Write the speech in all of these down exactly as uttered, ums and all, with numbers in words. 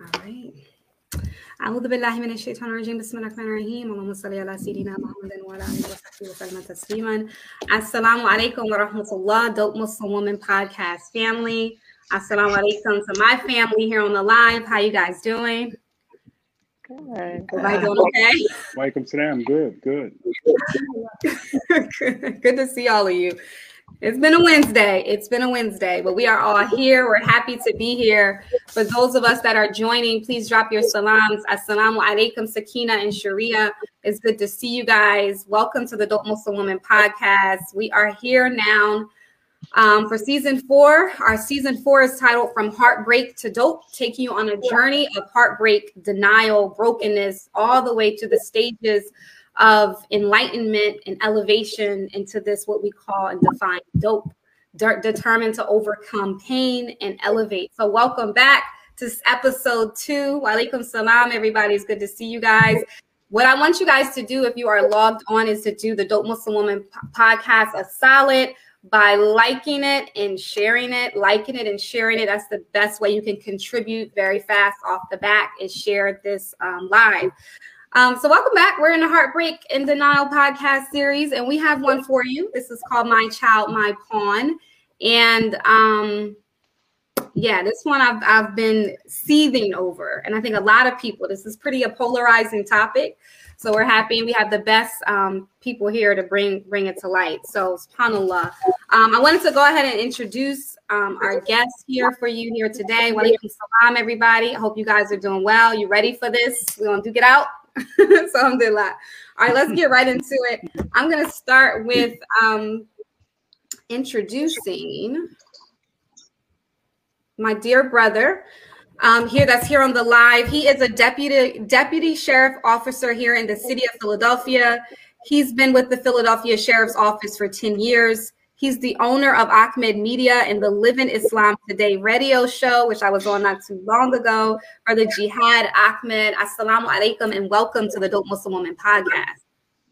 All right. أعوذ بالله من الشيطان الرجيم بسم الله الرحمن الرحيم اللهم صل على سيدنا محمد وعلى آله وصحبه وسلم تسليما. Assalamu alaikum wa rahmatullah, Dope Muslim Woman Podcast family. Assalamu alaikum to my family here on the live. How you guys doing? Good. Everybody doing okay? Welcome to them. Good, good. good. Good to see all of you. It's been a Wednesday. It's been a Wednesday, but we are all here. We're happy to be here. For those of us that are joining, please drop your salams. Assalamu alaikum, Sakina and Sharia. It's good to see you guys. Welcome to the Dope Muslim Woman Podcast. We are here now um, for season four. Our season four is titled From Heartbreak to Dope, taking you on a journey of heartbreak, denial, brokenness, all the way to the stages of enlightenment and elevation into this, what we call and define dope, de- determined to overcome pain and elevate. So welcome back to episode two. Wa alaikum salam, everybody. It's good to see you guys. What I want you guys to do if you are logged on is to do the Dope Muslim Woman podcast a solid by liking it and sharing it, liking it and sharing it. That's the best way you can contribute very fast off the back is share this um, live. Um, so welcome back. We're in the Heartbreak and Denial podcast series, and we have one for you. This is called My Child, My Pawn. And um, yeah, this one I've, I've been seething over. And I think a lot of people, this is pretty a polarizing topic. So we're happy, and we have the best um, people here to bring, bring it to light. So subhanAllah. Um, I wanted to go ahead and introduce um, our guests here for you here today. Wa alaikum salam, everybody. I hope you guys are doing well. You ready for this? We're going to duke it out. So alhamdulillah. All right, let's get right into it. I'm going to start with um, introducing my dear brother um, here that's here on the live. He is a deputy deputy sheriff officer here in the city of Philadelphia. He's been with the Philadelphia Sheriff's Office for ten years. He's the owner of Ahmed Media and the Live in Islam Today radio show, which I was on not too long ago. Brother Jihad Ahmed, assalamu alaikum, and welcome to the Dope Muslim Woman Podcast.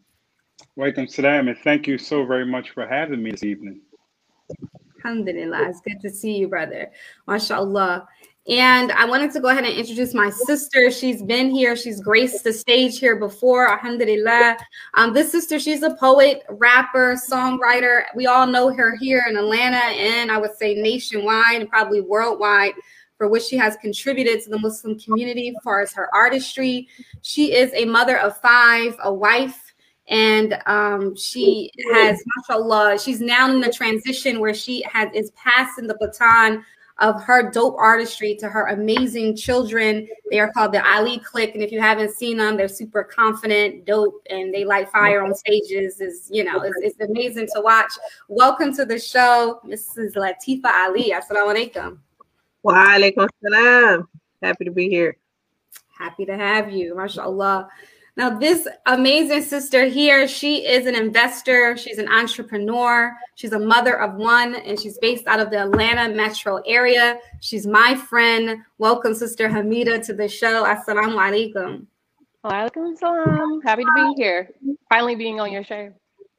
Welcome to them, and thank you so very much for having me this evening. Alhamdulillah, it's good to see you, brother. MashaAllah. And I wanted to go ahead and introduce my sister. She's been here. She's graced the stage here before. Alhamdulillah. Um, this sister, she's a poet, rapper, songwriter. We all know her here in Atlanta and I would say nationwide and probably worldwide for which she has contributed to the Muslim community as far as her artistry. She is a mother of five, a wife, and um, she has, mashallah, she's now in the transition where she has is passing the baton of her dope artistry to her amazing children. They are called the Ali Clique. And if you haven't seen them, they're super confident, dope, and they light fire on stages. Is you know, it's, it's amazing to watch. Welcome to the show, Missus Latifa Ali. Assalamu alaikum. Wa alaikum salam. Happy to be here. Happy to have you. MashaAllah. Now, this amazing sister here, she is an investor. She's an entrepreneur. She's a mother of one, and she's based out of the Atlanta metro area. She's my friend. Welcome, Sister Hamida, to the show. Assalamu alaikum. Wa alaikum salam. Happy to be here. Finally being on your show.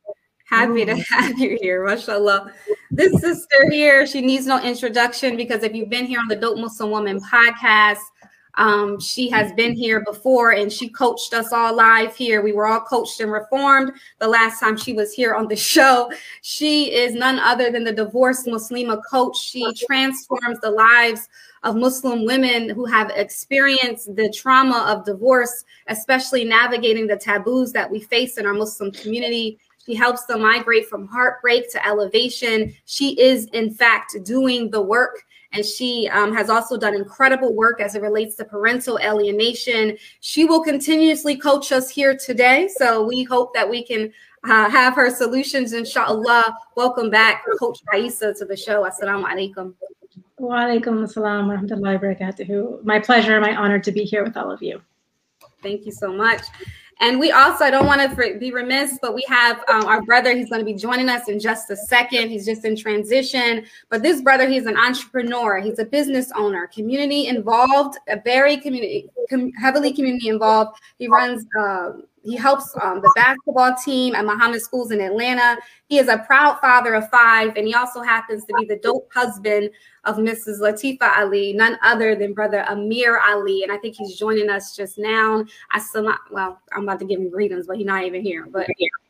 Happy to have you here, mashallah. This sister here, she needs no introduction because if you've been here on the Dope Muslim Woman podcast, Um, she has been here before and she coached us all live here. We were all coached and reformed the last time she was here on the show. She is none other than the divorced Muslima coach. She transforms the lives of Muslim women who have experienced the trauma of divorce, especially navigating the taboos that we face in our Muslim community. She helps them migrate from heartbreak to elevation. She is, in fact, doing the work. And she um, has also done incredible work as it relates to parental alienation. She will continuously coach us here today. So we hope that we can uh, have her solutions, inshallah. Welcome back, Coach Raisa, to the show. Assalamu alaikum. Wa alaikum assalam wa rahmatullahi wa barakatuhu. My pleasure, my honor to be here with all of you. Thank you so much. And we also, I don't want to be remiss, but we have um, our brother. He's going to be joining us in just a second. He's just in transition. But this brother, he's an entrepreneur. He's a business owner, community involved, a very community, com- heavily community involved. He runs uh, he helps um, the basketball team at Muhammad Schools in Atlanta. He is a proud father of five, and he also happens to be the dope husband of Missus Latifa Ali, none other than Brother Amir Ali. And I think he's joining us just now. Assalam, well, I'm about to give him greetings, but he's not even here. But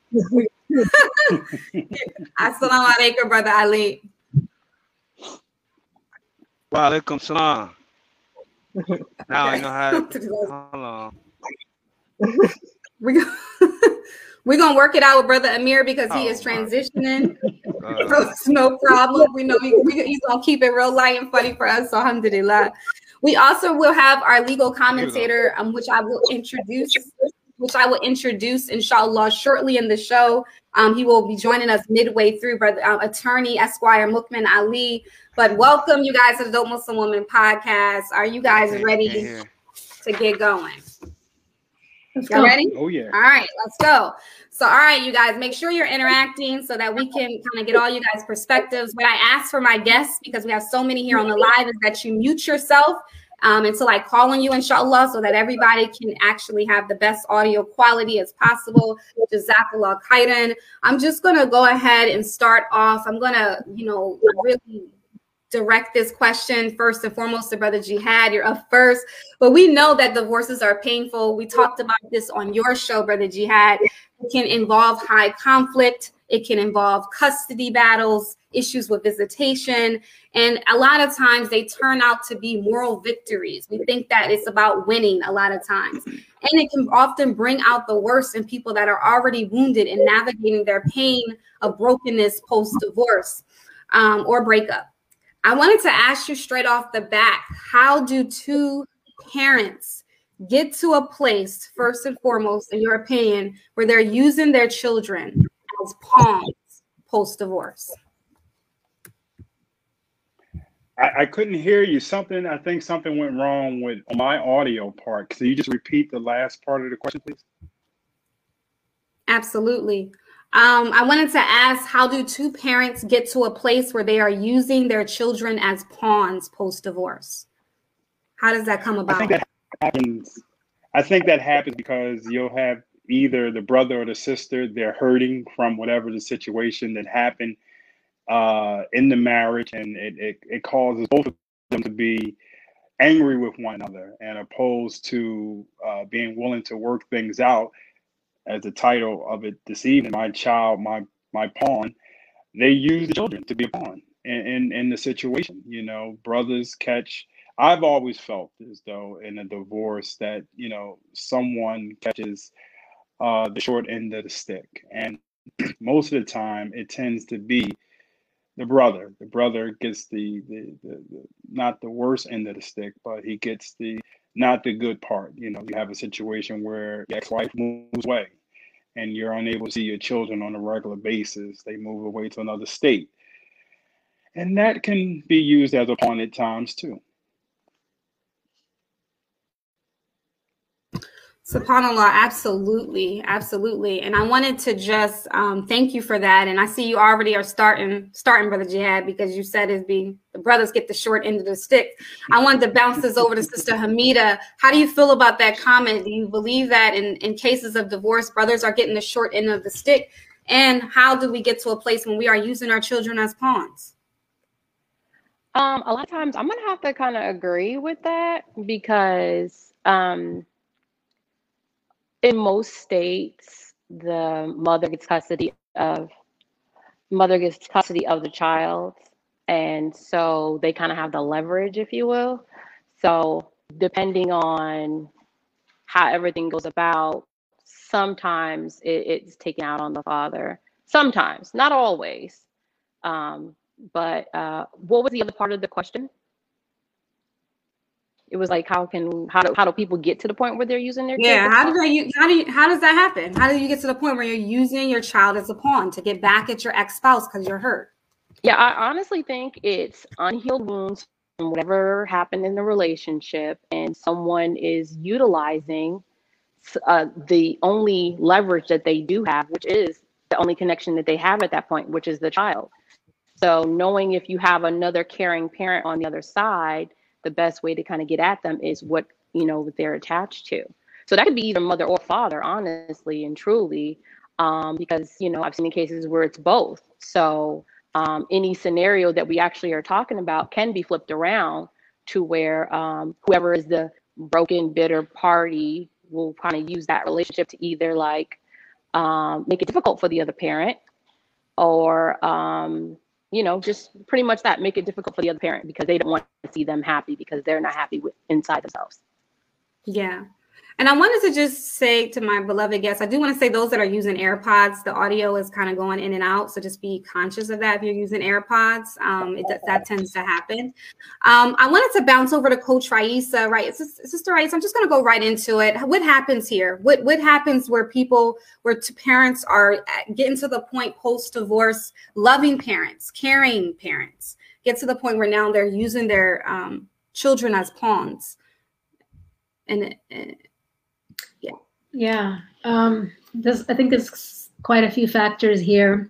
Assalamu alaikum, Brother Ali. Wa alaikum salam. Now I know how to, hold on. We're gonna, we're gonna work it out with Brother Amir because he Oh, is transitioning. Uh, So it's no problem. We know he, we, he's gonna keep it real light and funny for us. So alhamdulillah. We also will have our legal commentator, um, which I will introduce, which I will introduce, inshallah, shortly in the show. Um, he will be joining us midway through, Brother um, Attorney Esquire Mukmin Ali. But welcome, you guys, to the Dope Muslim Woman podcast. Are you guys ready yeah. to get going? Let's Y'all go. ready? Oh yeah. All right, let's go. So, all right, you guys, make sure you're interacting so that we can kind of get all you guys' perspectives. What I ask for my guests, because we have so many here on the live, is that you mute yourself um, until I call on you, inshallah, so that everybody can actually have the best audio quality as possible. Jazakallah khairan. I'm just going to go ahead and start off. I'm going to, you know, really direct this question first and foremost to Brother Jihad. You're up first. But we know that divorces are painful. We talked about this on your show, Brother Jihad. It can involve high conflict. It can involve custody battles, issues with visitation. And a lot of times they turn out to be moral victories. We think that it's about winning a lot of times. And it can often bring out the worst in people that are already wounded and navigating their pain of brokenness post-divorce um, or breakup. I wanted to ask you straight off the bat, how do two parents get to a place, first and foremost, in your opinion, where they're using their children as pawns post-divorce? I, I couldn't hear you. Something, I think something went wrong with my audio part. Can you just repeat the last part of the question, please? Absolutely. Um, I wanted to ask, how do two parents get to a place where they are using their children as pawns post-divorce? How does that come I about? think that happens. I think that happens because you'll have either the brother or the sister, they're hurting from whatever the situation that happened uh, in the marriage, and it, it, it causes both of them to be angry with one another, and opposed to uh, being willing to work things out. As the title of it this evening, my child, my my pawn, they use the children to be a pawn in, in, in the situation. You know, brothers catch, I've always felt as though in a divorce that, you know, someone catches uh, the short end of the stick. And most of the time it tends to be the brother. The brother gets the, the, the, the not the worst end of the stick, but he gets the not the good part. You know, you have a situation where the ex-wife moves away and you're unable to see your children on a regular basis. They move away to another state. And that can be used as a pawn at times too. SubhanAllah, absolutely, absolutely. And I wanted to just um, thank you for that. And I see you already are starting, starting, Brother Jihad, because you said it'd be the brothers get the short end of the stick. I wanted to bounce this over to Sister Hamida. How do you feel about that comment? Do you believe that in, in cases of divorce, brothers are getting the short end of the stick? And how do we get to a place when we are using our children as pawns? Um, a lot of times I'm gonna have to kind of agree with that because um, in most states, the mother gets custody of mother gets custody of the child, and so they kind of have the leverage, if you will. So depending on how everything goes about, sometimes it, it's taken out on the father. Sometimes, not always. Um, but uh, what was the other part of the question? It was like, how can how do how do people get to the point where they're using their Yeah, kids? how do they? How do you, how does that happen? How do you get to the point where you're using your child as a pawn to get back at your ex-spouse because you're hurt? Yeah, I honestly think it's unhealed wounds from whatever happened in the relationship, and someone is utilizing uh, the only leverage that they do have, which is the only connection that they have at that point, which is the child. So knowing if you have another caring parent on the other side, the best way to kind of get at them is what, you know, they're attached to. So that could be either mother or father, honestly and truly, um, because, you know, I've seen cases where it's both. So um, any scenario that we actually are talking about can be flipped around to where um, whoever is the broken, bitter party will kind of use that relationship to either like um, make it difficult for the other parent, or, um, you know, just pretty much that, make it difficult for the other parent because they don't want to see them happy because they're not happy with inside themselves. Yeah. And I wanted to just say to my beloved guests, I do want to say those that are using AirPods, the audio is kind of going in and out. So just be conscious of that if you're using AirPods. Um, it, that tends to happen. Um, I wanted to bounce over to Coach Raisa, right? Sister Raisa, I'm just going to go right into it. What happens here? What, what happens where people, where t- parents are getting to the point post-divorce, loving parents, caring parents, get to the point where now they're using their um, children as pawns? And uh, yeah, yeah. Um, this, I think there's quite a few factors here.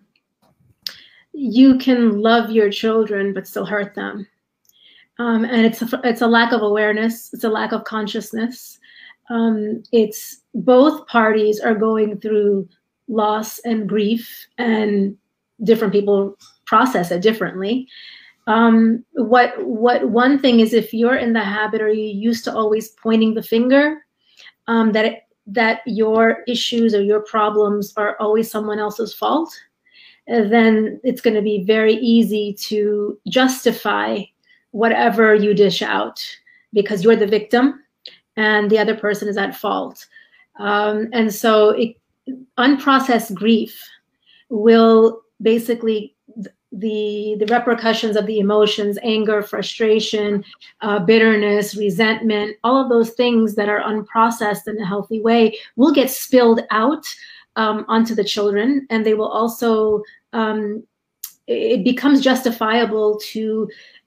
You can love your children but still hurt them, um, and it's a, it's a lack of awareness. It's a lack of consciousness. Um, it's both parties are going through loss and grief, and different people process it differently. Um, what what one thing is, if you're in the habit or you used to always pointing the finger, um, that it, that your issues or your problems are always someone else's fault, then it's going to be very easy to justify whatever you dish out because you're the victim and the other person is at fault. Um, and so it, unprocessed grief will basically the the repercussions of the emotions, anger, frustration, uh, bitterness, resentment, all of those things that are unprocessed in a healthy way will get spilled out um, onto the children. And they will also, um, it becomes justifiable to,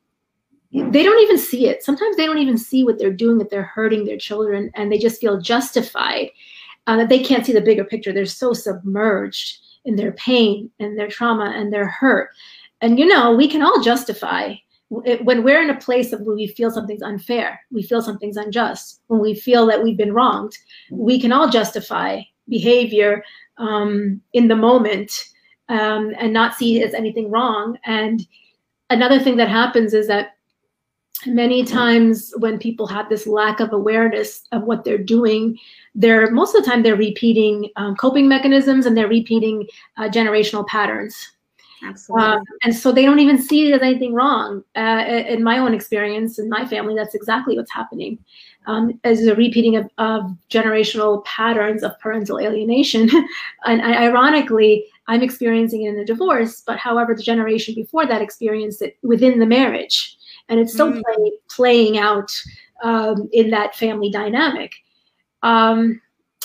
they don't even see it. Sometimes they don't even see what they're doing, that they're hurting their children, and they just feel justified, uh, that they can't see the bigger picture. They're so submerged in their pain and their trauma and their hurt. And, you know, we can all justify when we're in a place of where we feel something's unfair, we feel something's unjust, when we feel that we've been wronged, we can all justify behavior um, in the moment um, and not see it as anything wrong. And another thing that happens is that many times when people have this lack of awareness of what they're doing, they're most of the time they're repeating um, coping mechanisms, and they're repeating uh, generational patterns. Absolutely. Uh, and so they don't even see it as anything wrong. Uh, in my own experience, in my family, that's exactly what's happening. Um, as a repeating of, of generational patterns of parental alienation. And I, ironically, I'm experiencing it in a divorce, but however, the generation before that experienced it within the marriage. And it's still mm. play, playing out um, in that family dynamic. Um,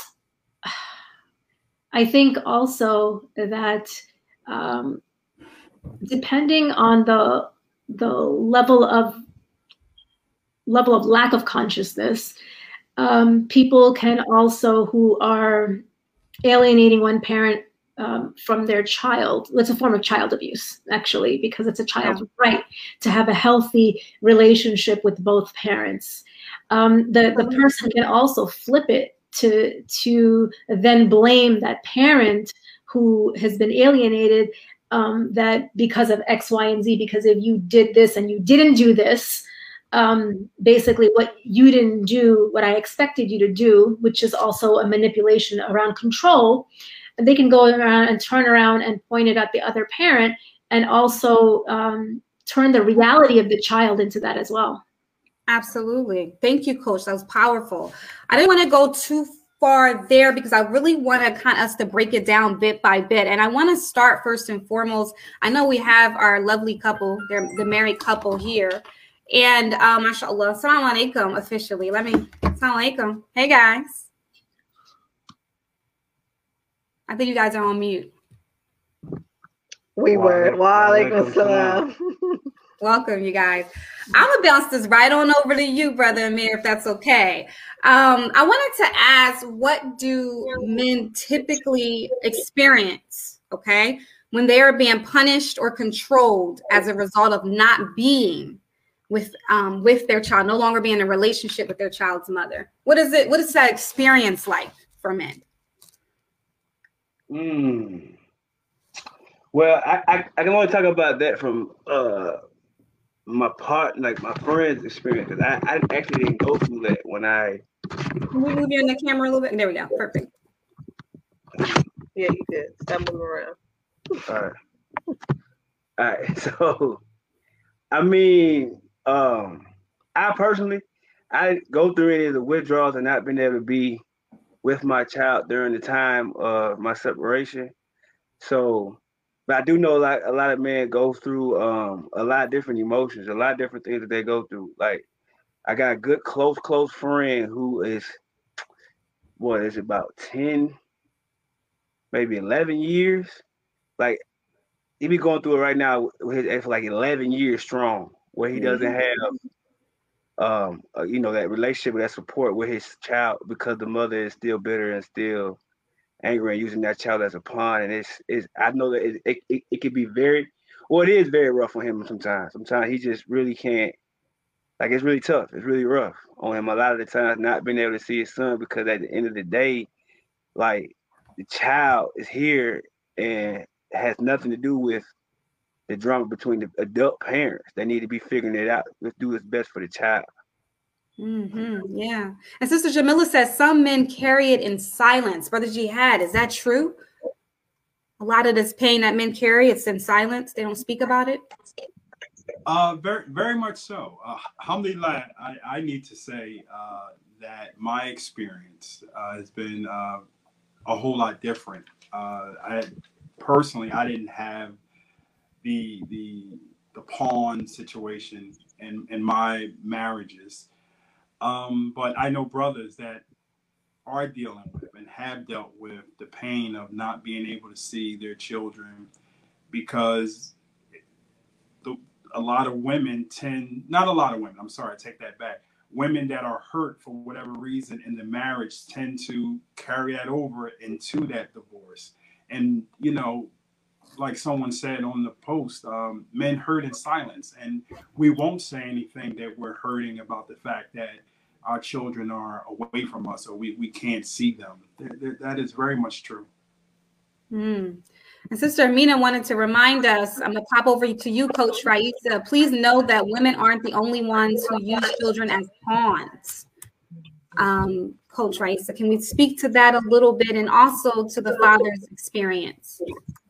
I think also that um, depending on the the level of level of lack of consciousness, um, people can also, who are alienating one parent um, from their child, it's a form of child abuse, actually, because it's a child's yeah. right to have a healthy relationship with both parents. Um, the, the person can also flip it to, to then blame that parent who has been alienated, um, that because of X, Y, and Z, because if you did this and you didn't do this, um, basically what you didn't do, what I expected you to do, which is also a manipulation around control, and they can go around and turn around and point it at the other parent, and also um, turn the reality of the child into that as well. Absolutely. Thank you, Coach. That was powerful. I didn't want to go too far there because I really want to kind of us to break it down bit by bit. And I want to start first and foremost. I know we have our lovely couple, they're the married couple here. And um, mashallah, assalamu alaikum officially. Let me, assalamu alaikum. Hey guys. I think you guys are on mute. We were. Wa alaikum salam. Welcome, you guys. I'm gonna bounce this right on over to you, Brother Amir, if that's okay. Um, I wanted to ask, what do men typically experience, okay, when they are being punished or controlled as a result of not being with um, with their child, no longer be in a relationship with their child's mother? What is it? What is that experience like for men? Mm. Well, I, I, I can only talk about that from uh my part, like my friend's experience, because I, I actually didn't go through that when I. Can we move you in the camera a little bit? There we go. Perfect. Yeah, you did. Stop moving around. All right. All right. So, I mean, um, I personally, I didn't go through any of the withdrawals and not been able to be with my child during the time of my separation. So, but I do know a lot, a lot of men go through um, a lot of different emotions, a lot of different things that they go through. Like, I got a good, close, close friend who is, what is it, about ten, maybe eleven years. Like, he be going through it right now with his ex for like eleven years strong, where he doesn't have, um, uh, you know, that relationship, that support with his child because the mother is still bitter and still angry and using that child as a pawn. And it's, it's I know that it, it, it, it can be very, well, it is very rough on him sometimes. Sometimes he just really can't, like, it's really tough. It's really rough on him a lot of the times, not being able to see his son, because at the end of the day, like, the child is here and has nothing to do with the drama between the adult parents. They need to be figuring it out. Let's do what's best for the child. Mm-hmm. Yeah. And Sister Jamila says some men carry it in silence. Brother Jihad, is that true? A lot of this pain that men carry, it's in silence. They don't speak about it. Uh, very, very much so. Uh, alhamdulillah, I, I need to say uh, that my experience uh, has been uh, a whole lot different. Uh, I personally, I didn't have the the the pawn situation in in my marriages, um, but I know brothers that are dealing with and have dealt with the pain of not being able to see their children, because the, a lot of women tend, not a lot of women, I'm sorry, I take that back. Women that are hurt for whatever reason in the marriage tend to carry that over into that divorce. And, you know, like someone said on the post, um, men hurt in silence. And we won't say anything that we're hurting about the fact that our children are away from us or we, we can't see them. That, that is very much true. Mm. And Sister Amina wanted to remind us, I'm going to pop over to you, Coach Raisa. Please know that women aren't the only ones who use children as pawns. Um, Coach Raisa, can we speak to that a little bit, and also to the father's experience?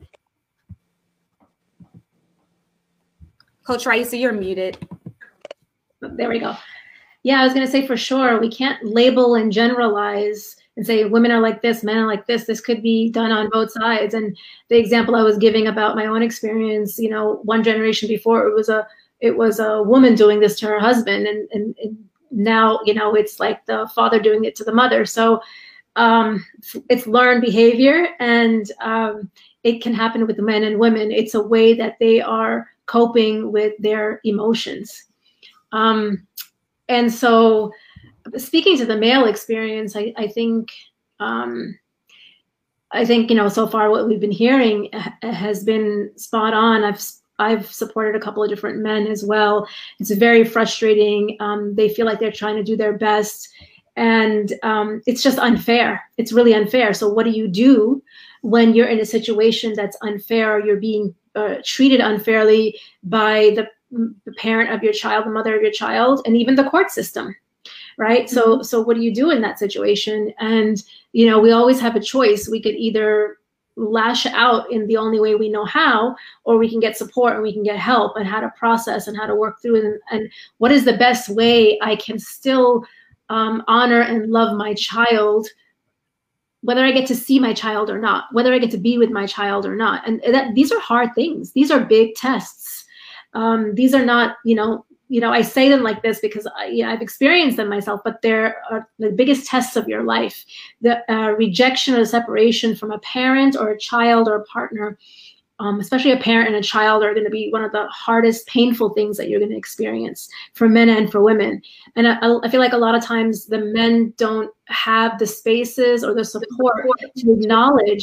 Coach Raisa, you're muted. There we go. Yeah, I was going to say, for sure, we can't label and generalize and say women are like this, men are like this. This could be done on both sides. And the example I was giving about my own experience, you know, one generation before, it was a it was a woman doing this to her husband, and and, and now, you know, it's like the father doing it to the mother. So um, it's learned behavior, and um, it can happen with the men and women. It's a way that they are coping with their emotions. Um, and so speaking to the male experience, I, I think, um, I think, you know, so far what we've been hearing has been spot on. I've, I've supported a couple of different men as well. It's very frustrating. Um, they feel like they're trying to do their best, and um, it's just unfair. It's really unfair. So what do you do when you're in a situation that's unfair, or you're being uh, treated unfairly by the, the parent of your child, the mother of your child, and even the court system? Right. So, so what do you do in that situation? And, you know, we always have a choice. We could either lash out in the only way we know how, or we can get support and we can get help and how to process and how to work through it. And, and what is the best way I can still um, honor and love my child, whether I get to see my child or not, whether I get to be with my child or not. And that, these are hard things. These are big tests. Um, these are not, you know, You know, I say them like this because I, you know, I've experienced them myself, but they're are the biggest tests of your life. The uh, rejection or separation from a parent or a child or a partner, um, especially a parent and a child, are going to be one of the hardest, painful things that you're going to experience for men and for women. And I, I feel like a lot of times the men don't have the spaces or the support to acknowledge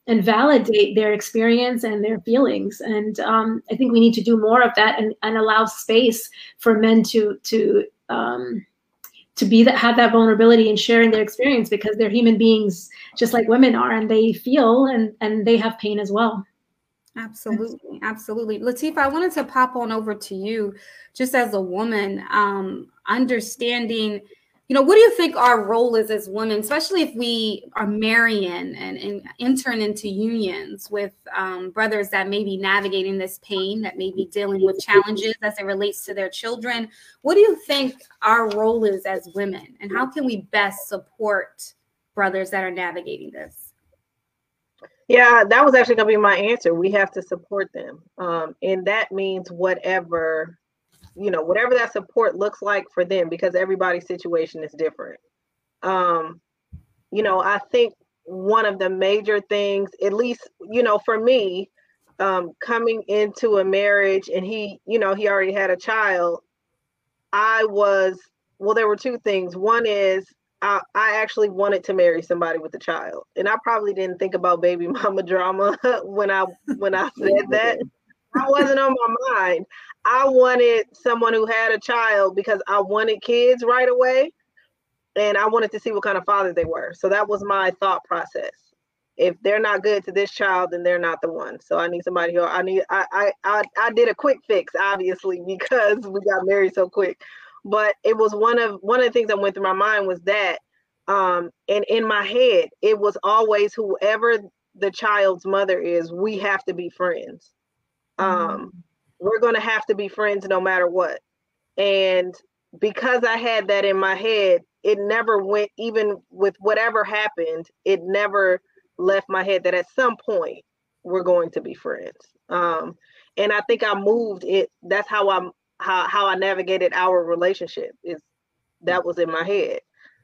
and validate their experience and their feelings. And um, I think we need to do more of that and, and allow space for men to to um, to be that have that vulnerability and sharing their experience, because they're human beings just like women are, and they feel and and they have pain as well. Absolutely, absolutely. Latifah, I wanted to pop on over to you, just as a woman, um, understanding, you know, what do you think our role is as women, especially if we are marrying and, and entering into unions with um, brothers that may be navigating this pain, that may be dealing with challenges as it relates to their children. What do you think our role is as women, and how can we best support brothers that are navigating this? Yeah, that was actually going to be my answer. We have to support them. Um, and that means whatever, you know, whatever that support looks like for them, because everybody's situation is different. Um, you know, I think one of the major things, at least, you know, for me, um, coming into a marriage and he, you know, he already had a child, I was, well, there were two things. One is, I, I actually wanted to marry somebody with a child, and I probably didn't think about baby mama drama when I when I said that. That wasn't on my mind. I wanted someone who had a child because I wanted kids right away, and I wanted to see what kind of father they were. So that was my thought process. If they're not good to this child, then they're not the one. So I need somebody who I need. I I I, I did a quick fix, obviously, because we got married so quick. But it was one of one of the things that went through my mind was that, um, and in my head, it was always whoever the child's mother is, we have to be friends. Um, mm-hmm. We're going to have to be friends no matter what. And because I had that in my head, it never went, even with whatever happened, it never left my head that at some point we're going to be friends. Um, and I think I moved it. That's how I'm. How, how I navigated our relationship is that was in my head.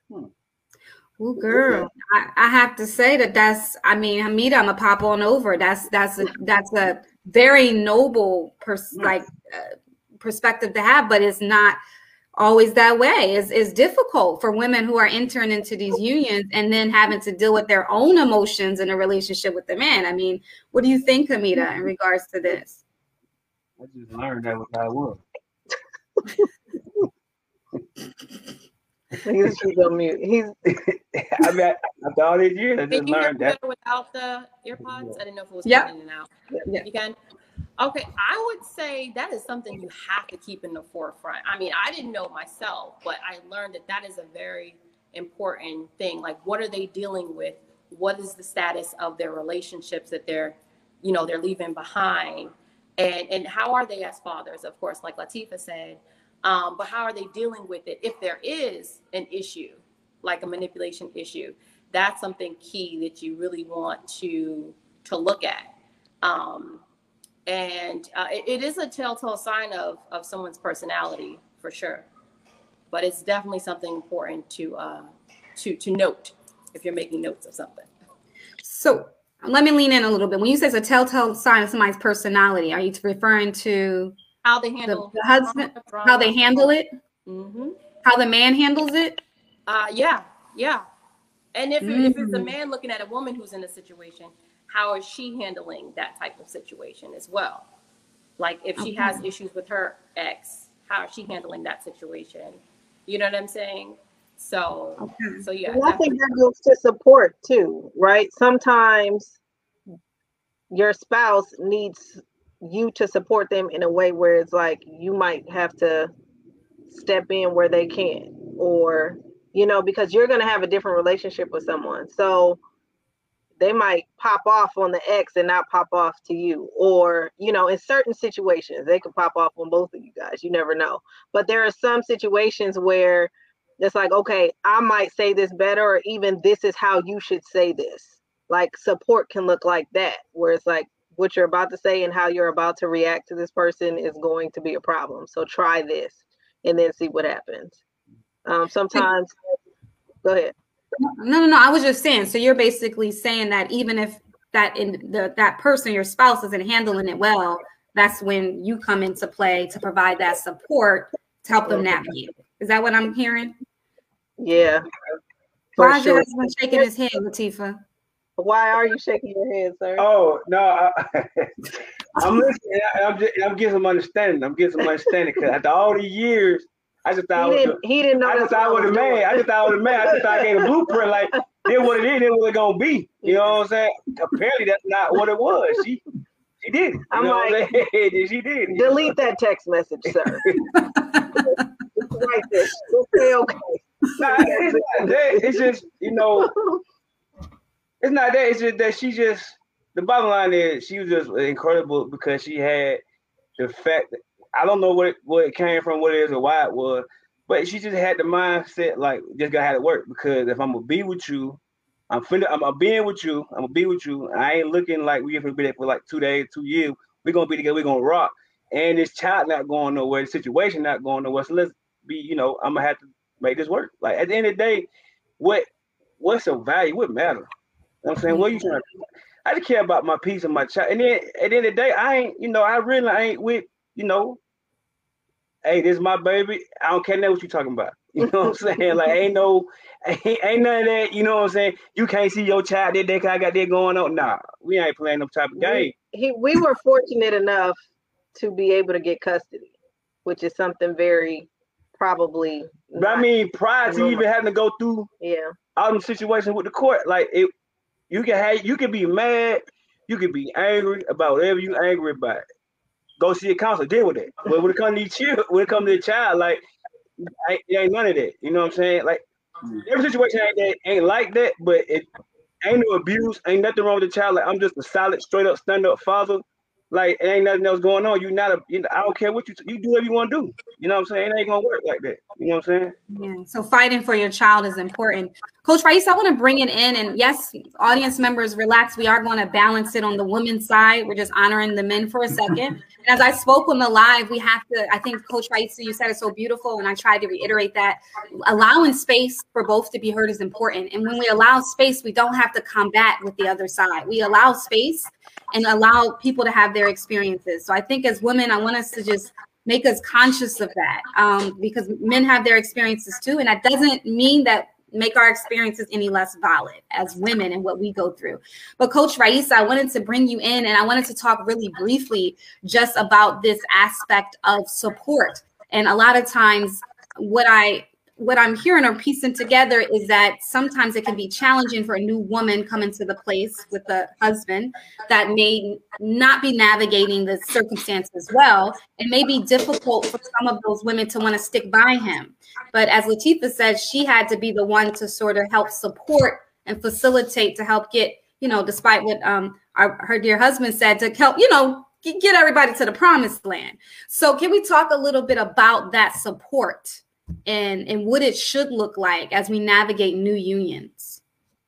Oh, girl, I, I have to say that that's, I mean, Hamida, I'm gonna pop on over. That's, that's, a, that's a very noble pers- like uh, perspective to have, but it's not always that way. It's, it's difficult for women who are entering into these unions and then having to deal with their own emotions in a relationship with the man. I mean, what do you think, Hamida, in regards to this? I just learned that was how it was. He's on mute. He's. I mean, after all these years, I just Can you learned hear that. without the earpods? I didn't know if it was yep. coming in and out. Yeah. You can. Okay, I would say that is something you have to keep in the forefront. I mean, I didn't know myself, but I learned that that is a very important thing. Like, what are they dealing with? What is the status of their relationships that they're, you know, they're leaving behind? And and how are they as fathers, of course, like Latifah said, um, but how are they dealing with it? If there is an issue, like a manipulation issue, that's something key that you really want to to look at. Um, and uh, it, it is a telltale sign of, of someone's personality, for sure. But it's definitely something important to uh, to to note if you're making notes of something. So let me lean in a little bit. When you say it's a telltale sign of somebody's personality, are you referring to how they handle the, the husband, drama, how they handle it, mm-hmm. how the man handles it? Uh, yeah, yeah. And if, mm. if it's a man looking at a woman who's in a situation, how is she handling that type of situation as well? Like if she okay. has issues with her ex, how is she handling that situation? You know what I'm saying? So, okay. so yeah. And I think that goes to support too, right? Sometimes your spouse needs you to support them in a way where it's like you might have to step in where they can, or, you know, because you're going to have a different relationship with someone. So they might pop off on the ex and not pop off to you, or, you know, in certain situations, they could pop off on both of you guys. You never know. But there are some situations where it's like, okay, I might say this better, or even this is how you should say this. Like support can look like that, where it's like what you're about to say and how you're about to react to this person is going to be a problem. So try this and then see what happens. Um, sometimes, go ahead. No, no, no. I was just saying. So you're basically saying that even if that in the that person, your spouse, isn't handling it well, that's when you come into play to provide that support to help them navigate. Is that what I'm hearing? Yeah. Why is your husband shaking his head, Latifah? Why are you shaking your head, sir? Oh no, I, I'm listening. I'm just, I'm getting some understanding. I'm getting some understanding because after all these years, I just thought he, I was didn't, the, he didn't know. I just thought I was a man. I just thought I was a man. I just thought I gave a blueprint. Like, this what it is. This what it gonna be. You know what I'm saying? Apparently, that's not what it was. She, she did it. I'm you know like, what I'm saying? She did it. Delete that text message, sir. Right there. Okay, okay. Nah, it's not that. It's just, you know, it's not that. It's just that she just, the bottom line is she was just incredible because she had the fact that, I don't know what it, what it came from, what it is, or why it was, but she just had the mindset, like, just gotta have it work. Because if I'm gonna be with you, I'm finna, I'm, I'm being with you, I'm gonna be with you. I ain't looking like we gonna be there for like two days, two years. We're gonna be together, we're gonna rock. And this child not going nowhere, the situation not going nowhere. So let's be, you know, I'm gonna have to make this work. Like, at the end of the day, what what's the value? What matter? You know what I'm saying? What are you trying to do? I just care about my peace and my child. And then at the end of the day, I ain't, you know, I really ain't with, you know, hey, this is my baby. I don't care what you talking about. You know what I'm saying? Like, ain't no, ain't, ain't none of that. You know what I'm saying? You can't see your child that day 'cause I got that going on. Nah, we ain't playing no type of game. We, he, we were fortunate enough to be able to get custody, which is something very probably. But I mean, prior to even having to go through yeah all them situations with the court, like it, you can have, you can be mad, you can be angry about whatever you angry about. Go see a counselor, deal with it. But when it comes to your child, when it comes to the child, like, it ain't none of that. You know what I'm saying? Like, every situation ain't that, ain't like that, but it ain't no abuse, ain't nothing wrong with the child. Like, I'm just a solid, straight up, stand up father. Like, it ain't nothing else going on. You not a, you know, I don't care what you, you do whatever you want to do. You know what I'm saying? It ain't gonna work like that. You know what I'm saying? Yeah. So fighting for your child is important. Coach Raisa, I want to bring it in, and yes, audience members, relax. We are going to balance it on the women's side. We're just honoring the men for a second. And as I spoke on the live, we have to, I think Coach Raisa, you said it so beautiful, and I tried to reiterate that allowing space for both to be heard is important. And when we allow space, we don't have to combat with the other side. We allow space and allow people to have their experiences. So I think as women, I want us to just make us conscious of that, um, because men have their experiences too. And that doesn't mean that make our experiences any less valid as women and what we go through. But Coach Raisa, I wanted to bring you in, and I wanted to talk really briefly just about this aspect of support. And a lot of times what I what I'm hearing or piecing together is that sometimes it can be challenging for a new woman coming to the place with a husband that may not be navigating the circumstances well. It may be difficult for some of those women to want to stick by him. But as Latifah said, she had to be the one to sort of help support and facilitate to help get, you know, despite what um, our, her dear husband said, to help, you know, get everybody to the promised land. So can we talk a little bit about that support and, and what it should look like as we navigate new unions?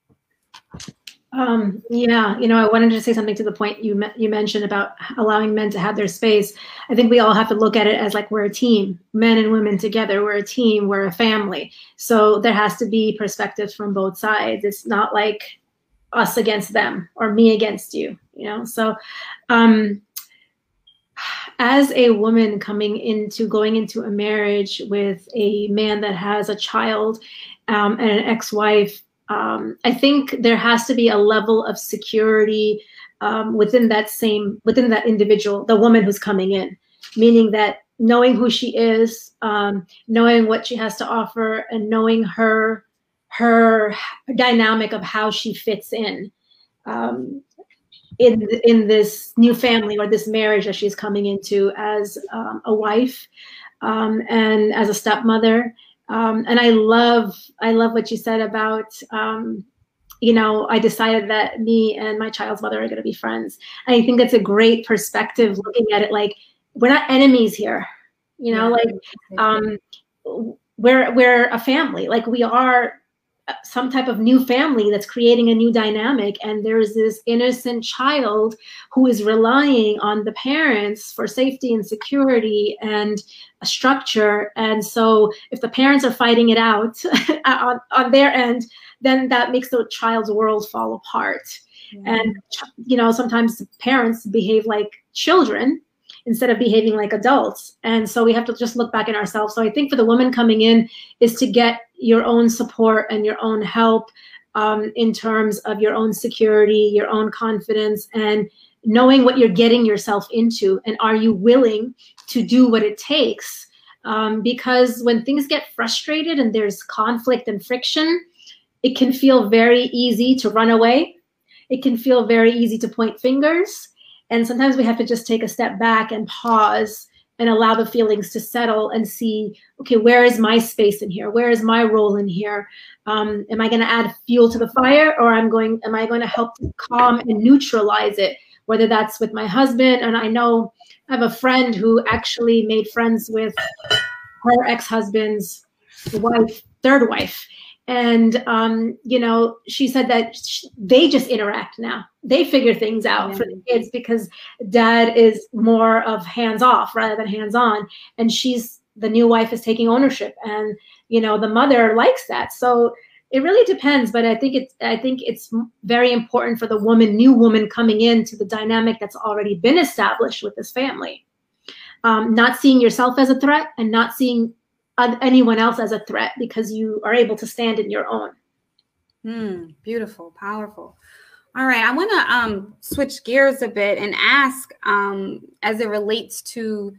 Um, yeah, you know, I wanted to say something to the point you me- you mentioned about allowing men to have their space. I think we all have to look at it as like we're a team, men and women together. We're a team, we're a family. So there has to be perspectives from both sides. It's not like us against them or me against you, you know? So um, as a woman coming into, going into a marriage with a man that has a child um, and an ex-wife, Um, I think there has to be a level of security um, within that same, within that individual, the woman who's coming in, meaning that knowing who she is, um, knowing what she has to offer, and knowing her, her dynamic of how she fits in, um, in in this new family or this marriage that she's coming into as um, a wife um, and as a stepmother. Um, and I love, I love what you said about, um, you know, I decided that me and my child's mother are going to be friends. And I think that's a great perspective, looking at it like we're not enemies here, you know, yeah. like um, we're we're a family, like we are some type of new family that's creating a new dynamic. And there's this innocent child who is relying on the parents for safety and security and a structure. And so if the parents are fighting it out on, on their end, then that makes the child's world fall apart. Mm-hmm. And, you know, sometimes parents behave like children instead of behaving like adults. And so we have to just look back at ourselves. So I think for the woman coming in is to get your own support and your own help, um, in terms of your own security, your own confidence, and knowing what you're getting yourself into. And are you willing to do what it takes? Um, because when things get frustrated and there's conflict and friction, it can feel very easy to run away. It can feel very easy to point fingers. And sometimes we have to just take a step back and pause and allow the feelings to settle and see, okay, where is my space in here? Where is my role in here? Um, am I going to add fuel to the fire, or I'm going, am I going to help to calm and neutralize it? Whether that's with my husband, and I know I have a friend who actually made friends with her ex-husband's wife, third wife. And, um, you know, she said that sh- they just interact now. They figure things out yeah. for the kids because dad is more of hands off rather than hands on. And she's, the new wife is taking ownership, and, you know, the mother likes that. So it really depends. But I think it's, I think it's very important for the woman, new woman coming into the dynamic that's already been established with this family. Um, not seeing yourself as a threat and not seeing anyone else as a threat, because you are able to stand in your own. Mm, beautiful, powerful. All right, I want to um, switch gears a bit and ask, um, as it relates to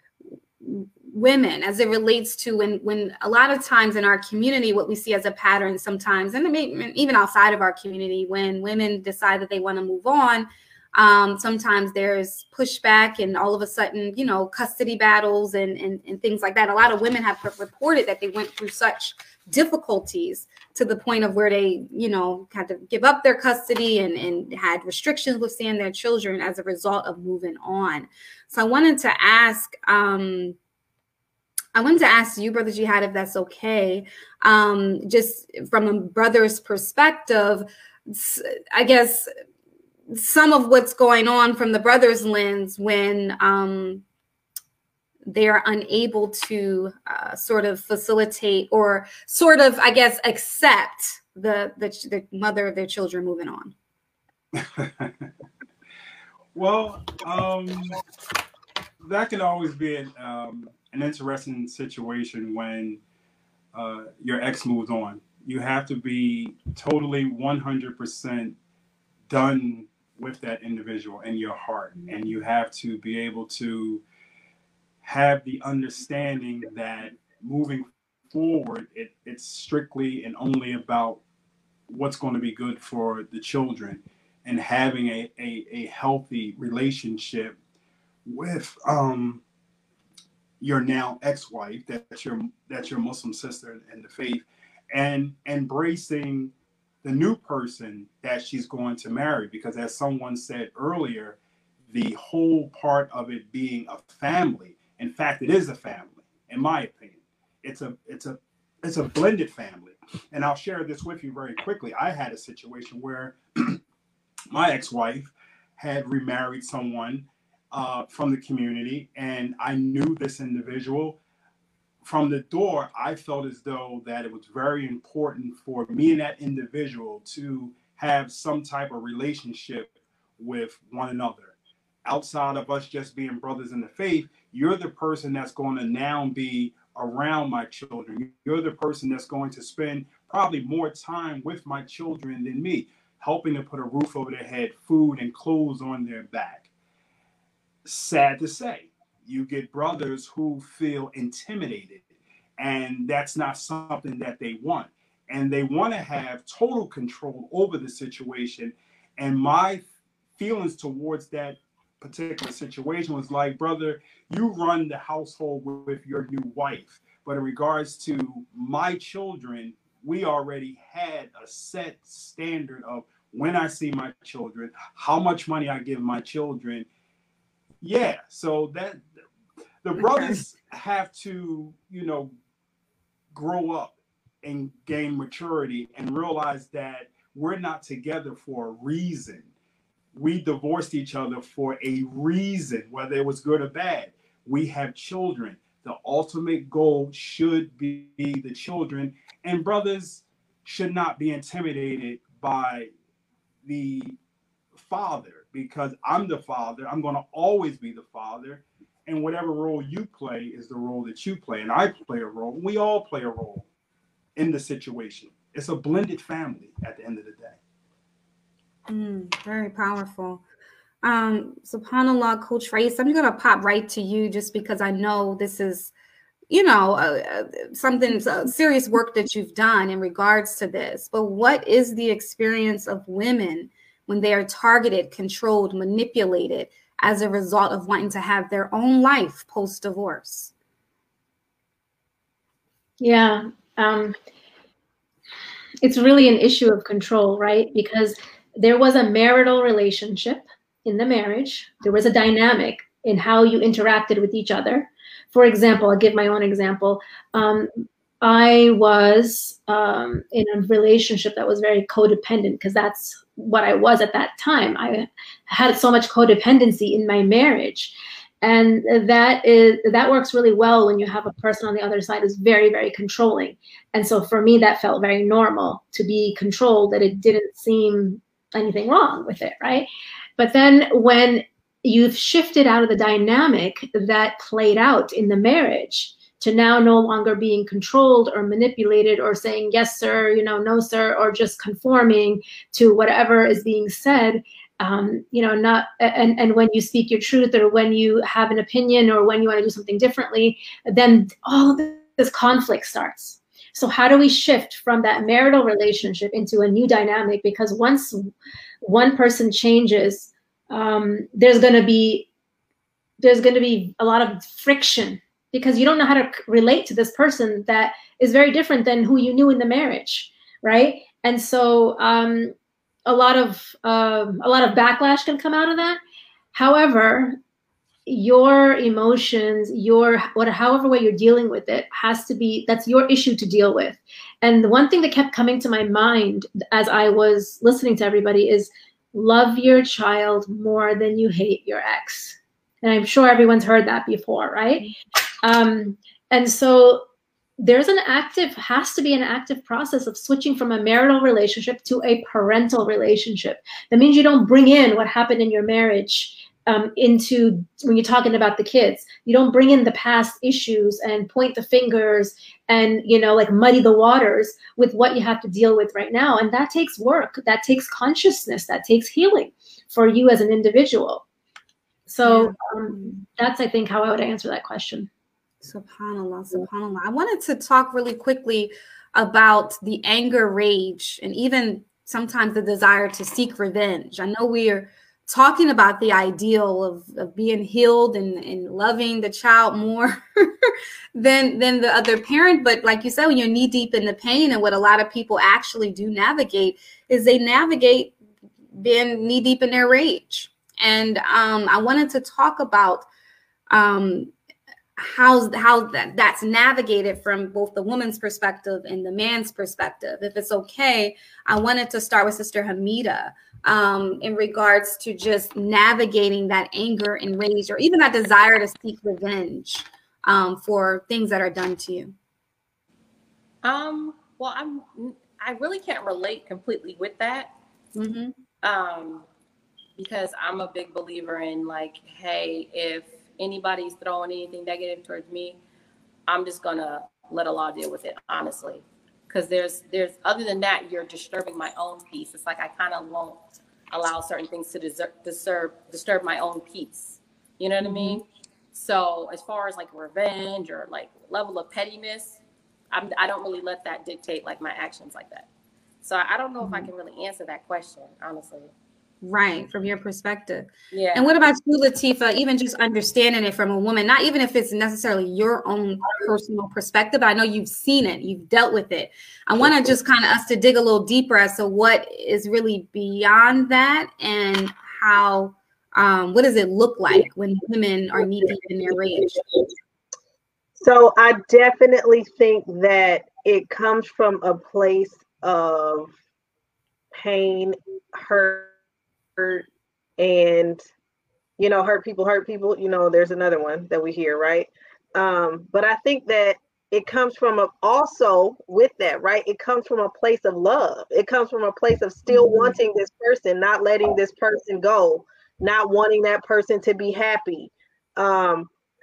women, as it relates to when, when a lot of times in our community, what we see as a pattern sometimes, and even outside of our community, when women decide that they want to move on, Um, sometimes there's pushback and all of a sudden, you know, custody battles and, and, and things like that. A lot of women have reported that they went through such difficulties to the point of where they, you know, had to give up their custody and, and had restrictions with seeing their children as a result of moving on. So I wanted to ask, um, I wanted to ask you, Brother Jihad, if that's okay, um, just from a brother's perspective, I guess, some of what's going on from the brother's lens when um, they're unable to uh, sort of facilitate or sort of, I guess, accept the, the, the mother of their children moving on. Well, um, that can always be an, um, an interesting situation when uh, your ex moves on. You have to be totally one hundred percent done with that individual in your heart, and you have to be able to have the understanding that moving forward, it, it's strictly and only about what's going to be good for the children, and having a, a, a healthy relationship with um, your now ex-wife, that's your that's your Muslim sister in the faith, and embracing the new person that she's going to marry. Because as someone said earlier, the whole part of it being a family, in fact, it is a family, in my opinion. It's a it's a it's a blended family. And I'll share this with you very quickly. I had a situation where my ex-wife had remarried someone uh, from the community, and I knew this individual. From the door, I felt as though that it was very important for me and that individual to have some type of relationship with one another. Outside of us just being brothers in the faith, you're the person that's going to now be around my children. You're the person that's going to spend probably more time with my children than me, helping to put a roof over their head, food and clothes on their back. Sad to say, you get brothers who feel intimidated, and that's not something that they want. And they want to have total control over the situation. And my feelings towards that particular situation was like, brother, you run the household with your new wife. But in regards to my children, we already had a set standard of when I see my children, how much money I give my children. Yeah, so that the brothers have to, you know, grow up and gain maturity and realize that we're not together for a reason. We divorced each other for a reason, whether it was good or bad. We have children. The ultimate goal should be the children, and brothers should not be intimidated by the father, because I'm the father. I'm going to always be the father. And whatever role you play is the role that you play. And I play a role. We all play a role in the situation. it's a blended family at the end of the day. Mm, very powerful. Um, SubhanAllah, Coach Race, I'm going to pop right to you just because I know this is, you know, uh, uh, something, uh, serious work that you've done in regards to this. But what is the experience of women when they are targeted, controlled, manipulated as a result of wanting to have their own life post-divorce? Yeah. Um, it's really an issue of control, right? Because there was a marital relationship in the marriage. There was a dynamic in how you interacted with each other. For example, I'll give my own example. Um, I was um, in a relationship that was very codependent, because that's what I was at that time. I had so much codependency in my marriage. And that is that works really well when you have a person on the other side who's very, very controlling. And so for me, that felt very normal to be controlled, that it didn't seem anything wrong with it, right? But then when you've shifted out of the dynamic that played out in the marriage to now no longer being controlled or manipulated or saying, yes, sir, you know, no, sir, or just conforming to whatever is being said, um, you know, not, and, and when you speak your truth, or when you have an opinion, or when you want to do something differently, then all of this conflict starts. So how do we shift from that marital relationship into a new dynamic? Because once one person changes, um, there's going to be there's going to be a lot of friction, because you don't know how to relate to this person that is very different than who you knew in the marriage, right? And so um, a lot of um, a lot of backlash can come out of that. However, your emotions, your what, however way you're dealing with it, has to be, that's your issue to deal with. And the one thing that kept coming to my mind as I was listening to everybody is, love your child more than you hate your ex. And I'm sure everyone's heard that before, right? Um, and so there's an active, has to be an active process of switching from a marital relationship to a parental relationship. That means you don't bring in what happened in your marriage um, into, when you're talking about the kids, you don't bring in the past issues and point the fingers and, you know, like muddy the waters with what you have to deal with right now. And that takes work, that takes consciousness, that takes healing for you as an individual. So um, that's, I think, how I would answer that question. SubhanAllah, SubhanAllah. I wanted to talk really quickly about the anger, rage, and even sometimes the desire to seek revenge. I know we're talking about the ideal of, of being healed and, and loving the child more than, than the other parent. But like you said, when you're knee deep in the pain, and what a lot of people actually do navigate is they navigate being knee deep in their rage. And um, I wanted to talk about um, how, how that, that's navigated from both the woman's perspective and the man's perspective. If it's okay, I wanted to start with Sister Hamida um, in regards to just navigating that anger and rage, or even that desire to seek revenge um, for things that are done to you. Um, well, I'm, I really can't relate completely with that. Mm-hmm. Um, because I'm a big believer in, like, hey, if anybody's throwing anything negative towards me, I'm just gonna let Allah deal with it, honestly. Because there's there's other than that, you're disturbing my own peace. It's like I kind of won't allow certain things to disturb disturb disturb my own peace. You know what mm-hmm. I mean? So as far as like revenge or like level of pettiness, I'm, I don't really let that dictate like my actions like that. So I don't know mm-hmm. if I can really answer that question, honestly. Right, from your perspective. Yeah. And what about you, Latifa? Even just understanding it from a woman, not even if it's necessarily your own personal perspective, but I know you've seen it, you've dealt with it. I want to just kind of us to dig a little deeper as to what is really beyond that, and how, um, what does it look like when women are knee deep in their rage? So I definitely think that it comes from a place of pain, hurt, and you know, hurt people hurt people, you know, there's another one that we hear, right? Um but I think that it comes from a, also with that, right, it comes from a place of love. It comes from a place of still wanting this person, not letting this person go, not wanting that person to be happy. Um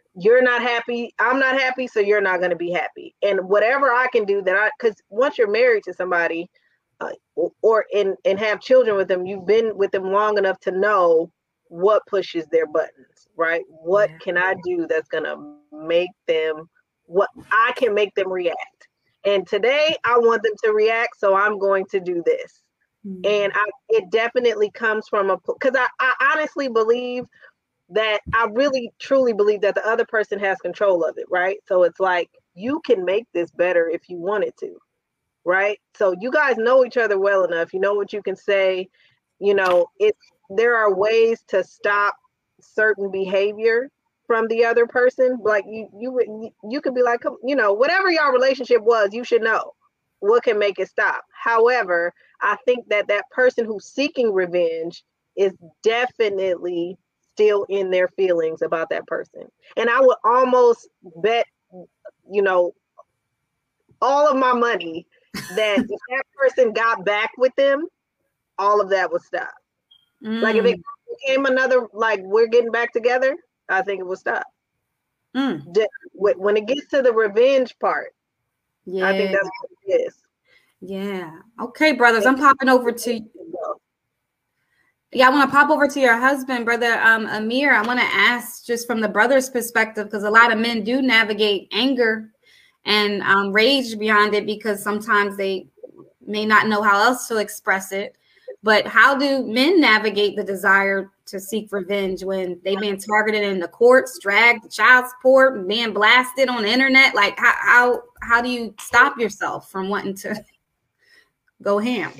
you're not happy, I'm not happy, so you're not going to be happy. And whatever I can do that I, because once you're married to somebody uh, or, or and, and have children with them, you've been with them long enough to know what pushes their buttons, right? What Yeah. can I do that's going to make them, what I can make them react. And today I want them to react, so I'm going to do this. Mm-hmm. And I, it definitely comes from a, because I, I honestly believe that I really truly believe that the other person has control of it, right? So it's like, you can make this better if you wanted to, right? So you guys know each other well enough. You know what you can say. You know, it. There are ways to stop certain behavior from the other person. Like you, you, you could be like, you know, whatever your relationship was, you should know what can make it stop. However, I think that that person who's seeking revenge is definitely still in their feelings about that person. And I would almost bet, you know, all of my money that if that person got back with them, all of that would stop. Mm. Like if it became another, like we're getting back together, I think it would stop. Mm. When it gets to the revenge part, yeah. I think that's what it is. Yeah. Okay, brothers, I'm popping over to Yeah, I want to pop over to your husband, brother um, Amir. I want to ask just from the brother's perspective, because a lot of men do navigate anger and um, rage beyond it because sometimes they may not know how else to express it. But how do men navigate the desire to seek revenge when they've been targeted in the courts, dragged, child support, being blasted on the internet? Like, how how, how do you stop yourself from wanting to go ham?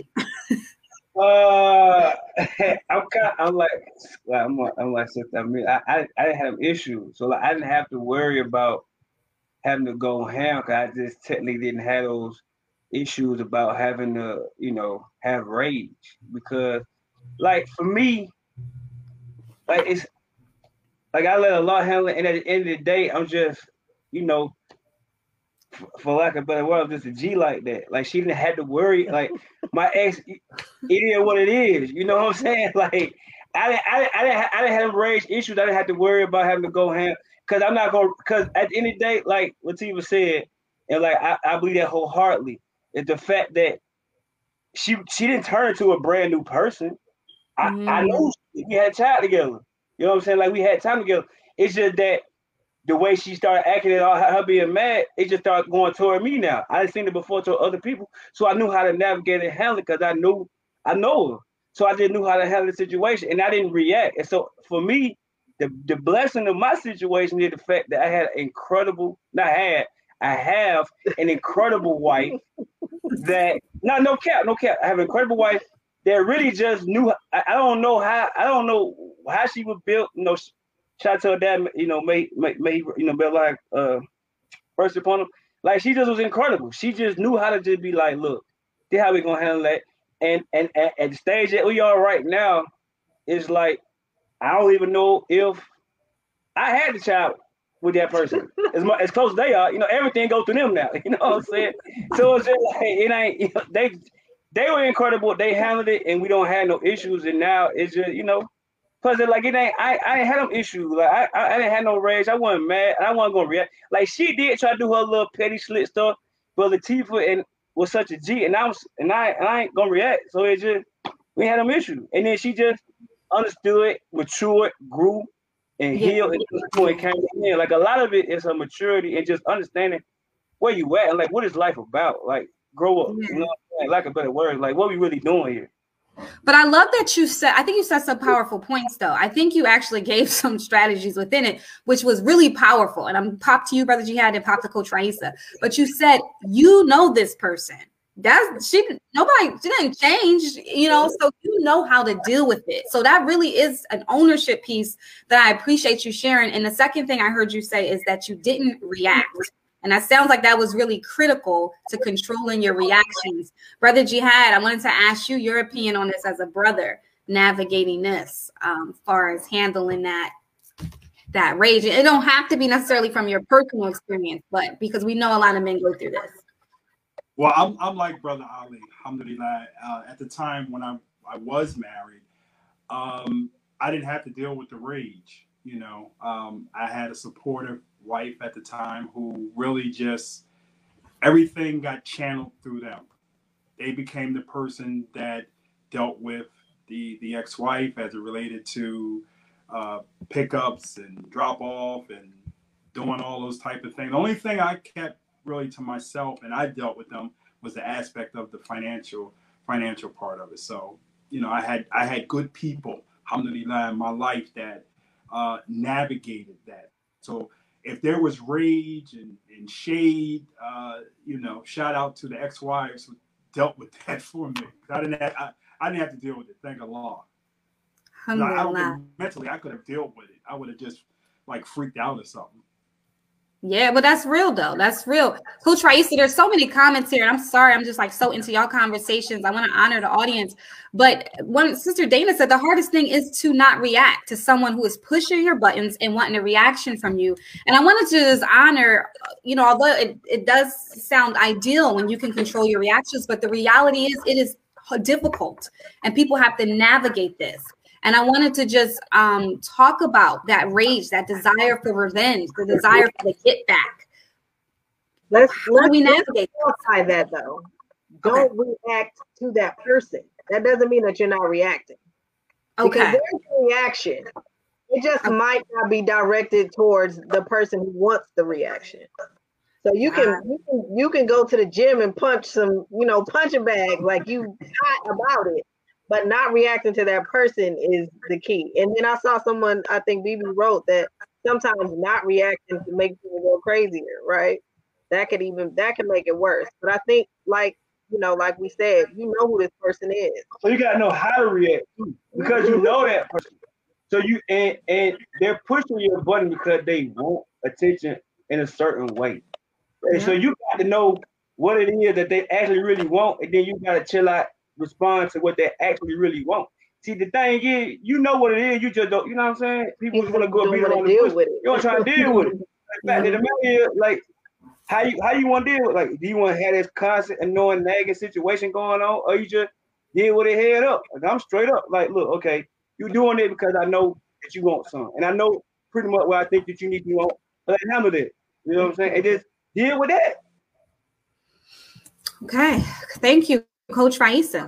Uh, I'm kind. I'm like, I'm like, I'm like, I mean, I, I, I didn't have issues, so like, I didn't have to worry about having to go ham because I just technically didn't have those issues about having to, you know, have rage because, like, for me, like it's like I let Allah handle it, and at the end of the day, I'm just, you know, for, for lack of a better word, I'm just a G like that. Like she didn't have to worry. Like my ex, it is what it is. You know what I'm saying? Like I didn't, I didn't, I didn't, I didn't have rage issues. I didn't have to worry about having to go ham because I'm not going. Because at the end of the day, like Latifah said, and like I, I believe that wholeheartedly, is the fact that she she didn't turn into a brand new person. I, mm. I know we had a child together. You know what I'm saying? Like we had time together. It's just that the way she started acting and all her being mad, it just started going toward me now. I didn't seen it before to other people, so I knew how to navigate and handle it because I knew I know her. So I just knew how to handle the situation, and I didn't react. And so for me, the the blessing of my situation is the fact that I had an incredible, not had, I have an incredible wife that, no, no cap, no cap. I have an incredible wife that really just knew. I, I don't know how, I don't know how she was built. You know, shout out to her dad. You know, made made, made you know, built like uh, first upon him. Like she just was incredible. She just knew how to just be like, look, this how we gonna handle that. And and at, at the stage that we are right now, it's like I don't even know if I had the child with that person. As much as close as they are, you know, everything goes through them now. You know what I'm saying? So it's just like it ain't. You know, they they were incredible. They handled it, and we don't have no issues. And now it's just, you know, plus it like it ain't. I I ain't had no issues. Like I I didn't have no rage. I wasn't mad. I wasn't gonna react. Like she did try to do her little petty slit stuff, but Latifah and was such a G, and I was and I and I ain't gonna react. So it just we had them issues, and then she just understood, matured, grew, and yeah. healed, and to the point came in. Like a lot of it is her maturity and just understanding where you at and like what is life about. Like grow up, yeah. you know, like a better word. Like what we really doing here. But I love that you said, I think you said some powerful points though. I think you actually gave some strategies within it, which was really powerful. And I'm pop to you, Brother Jihad, and pop to Coach Raisa. But you said, you know this person. That's she nobody she didn't change, you know, so you know how to deal with it. So that really is an ownership piece that I appreciate you sharing. And the second thing I heard you say is that you didn't react. And that sounds like that was really critical to controlling your reactions. Brother Jihad, I wanted to ask you your opinion on this as a brother navigating this, um, as far as handling that that rage. It don't have to be necessarily from your personal experience, but because we know a lot of men go through this. Well, I'm I'm like Brother Ali, alhamdulillah. Uh, at the time when I, I was married, um, I didn't have to deal with the rage. You know, um, I had a supportive wife at the time who really just, everything got channeled through them. They became the person that dealt with the, the ex-wife as it related to uh, pickups and drop off and doing all those type of things. The only thing I kept really to myself, and I dealt with them, was the aspect of the financial financial part of it. So, you know, I had I had good people, alhamdulillah, in my life that uh, navigated that. So if there was rage and, and shade, uh, you know, shout out to the ex-wives who dealt with that for me. I didn't have, I, I didn't have to deal with it, thank Allah. I, I don't think mentally I could have dealt with it. I would have just like freaked out or something. Yeah, but that's real though. That's real. Coach Raisa, there's so many comments here. I'm sorry, I'm just like so into y'all conversations. I want to honor the audience. But one Sister Dana said the hardest thing is to not react to someone who is pushing your buttons and wanting a reaction from you. And I wanted to just honor, you know, although it, it does sound ideal when you can control your reactions, but the reality is it is difficult and people have to navigate this. And I wanted to just um, talk about that rage, that desire for revenge, the desire for the get back. Let's How let's do we navigate qualify that though. Don't okay. react to that person. That doesn't mean that you're not reacting. Okay. Because there's a reaction. It just okay. might not be directed towards the person who wants the reaction. So you can, uh, you can you can go to the gym and punch some, you know, punch a bag like you hot about it. But not reacting to that person is the key. And then I saw someone, I think B B wrote that sometimes not reacting to make people go crazier, right? That could even, that can make it worse. But I think like, you know, like we said, you know who this person is. So you gotta know how to react too, because you know that person. So you, and, and they're pushing your button because they want attention in a certain way. And yeah. so you got to know what it is that they actually really want, and then you gotta chill out, respond to what they actually really want. See, the thing is, you know what it is, you just don't, you know what I'm saying? People just want to go beat on the bush. You don't try to deal with it. In fact, the matter is, like, how you how you want to deal with it? Like, do you want to have this constant annoying, nagging situation going on, or you just deal with it head up? Like, I'm straight up, like, look, okay, you're doing it because I know that you want some, and I know pretty much what I think that you need to want, but I handle it. You know what I'm saying? And just deal with that. Okay, thank you. Coach Raisa.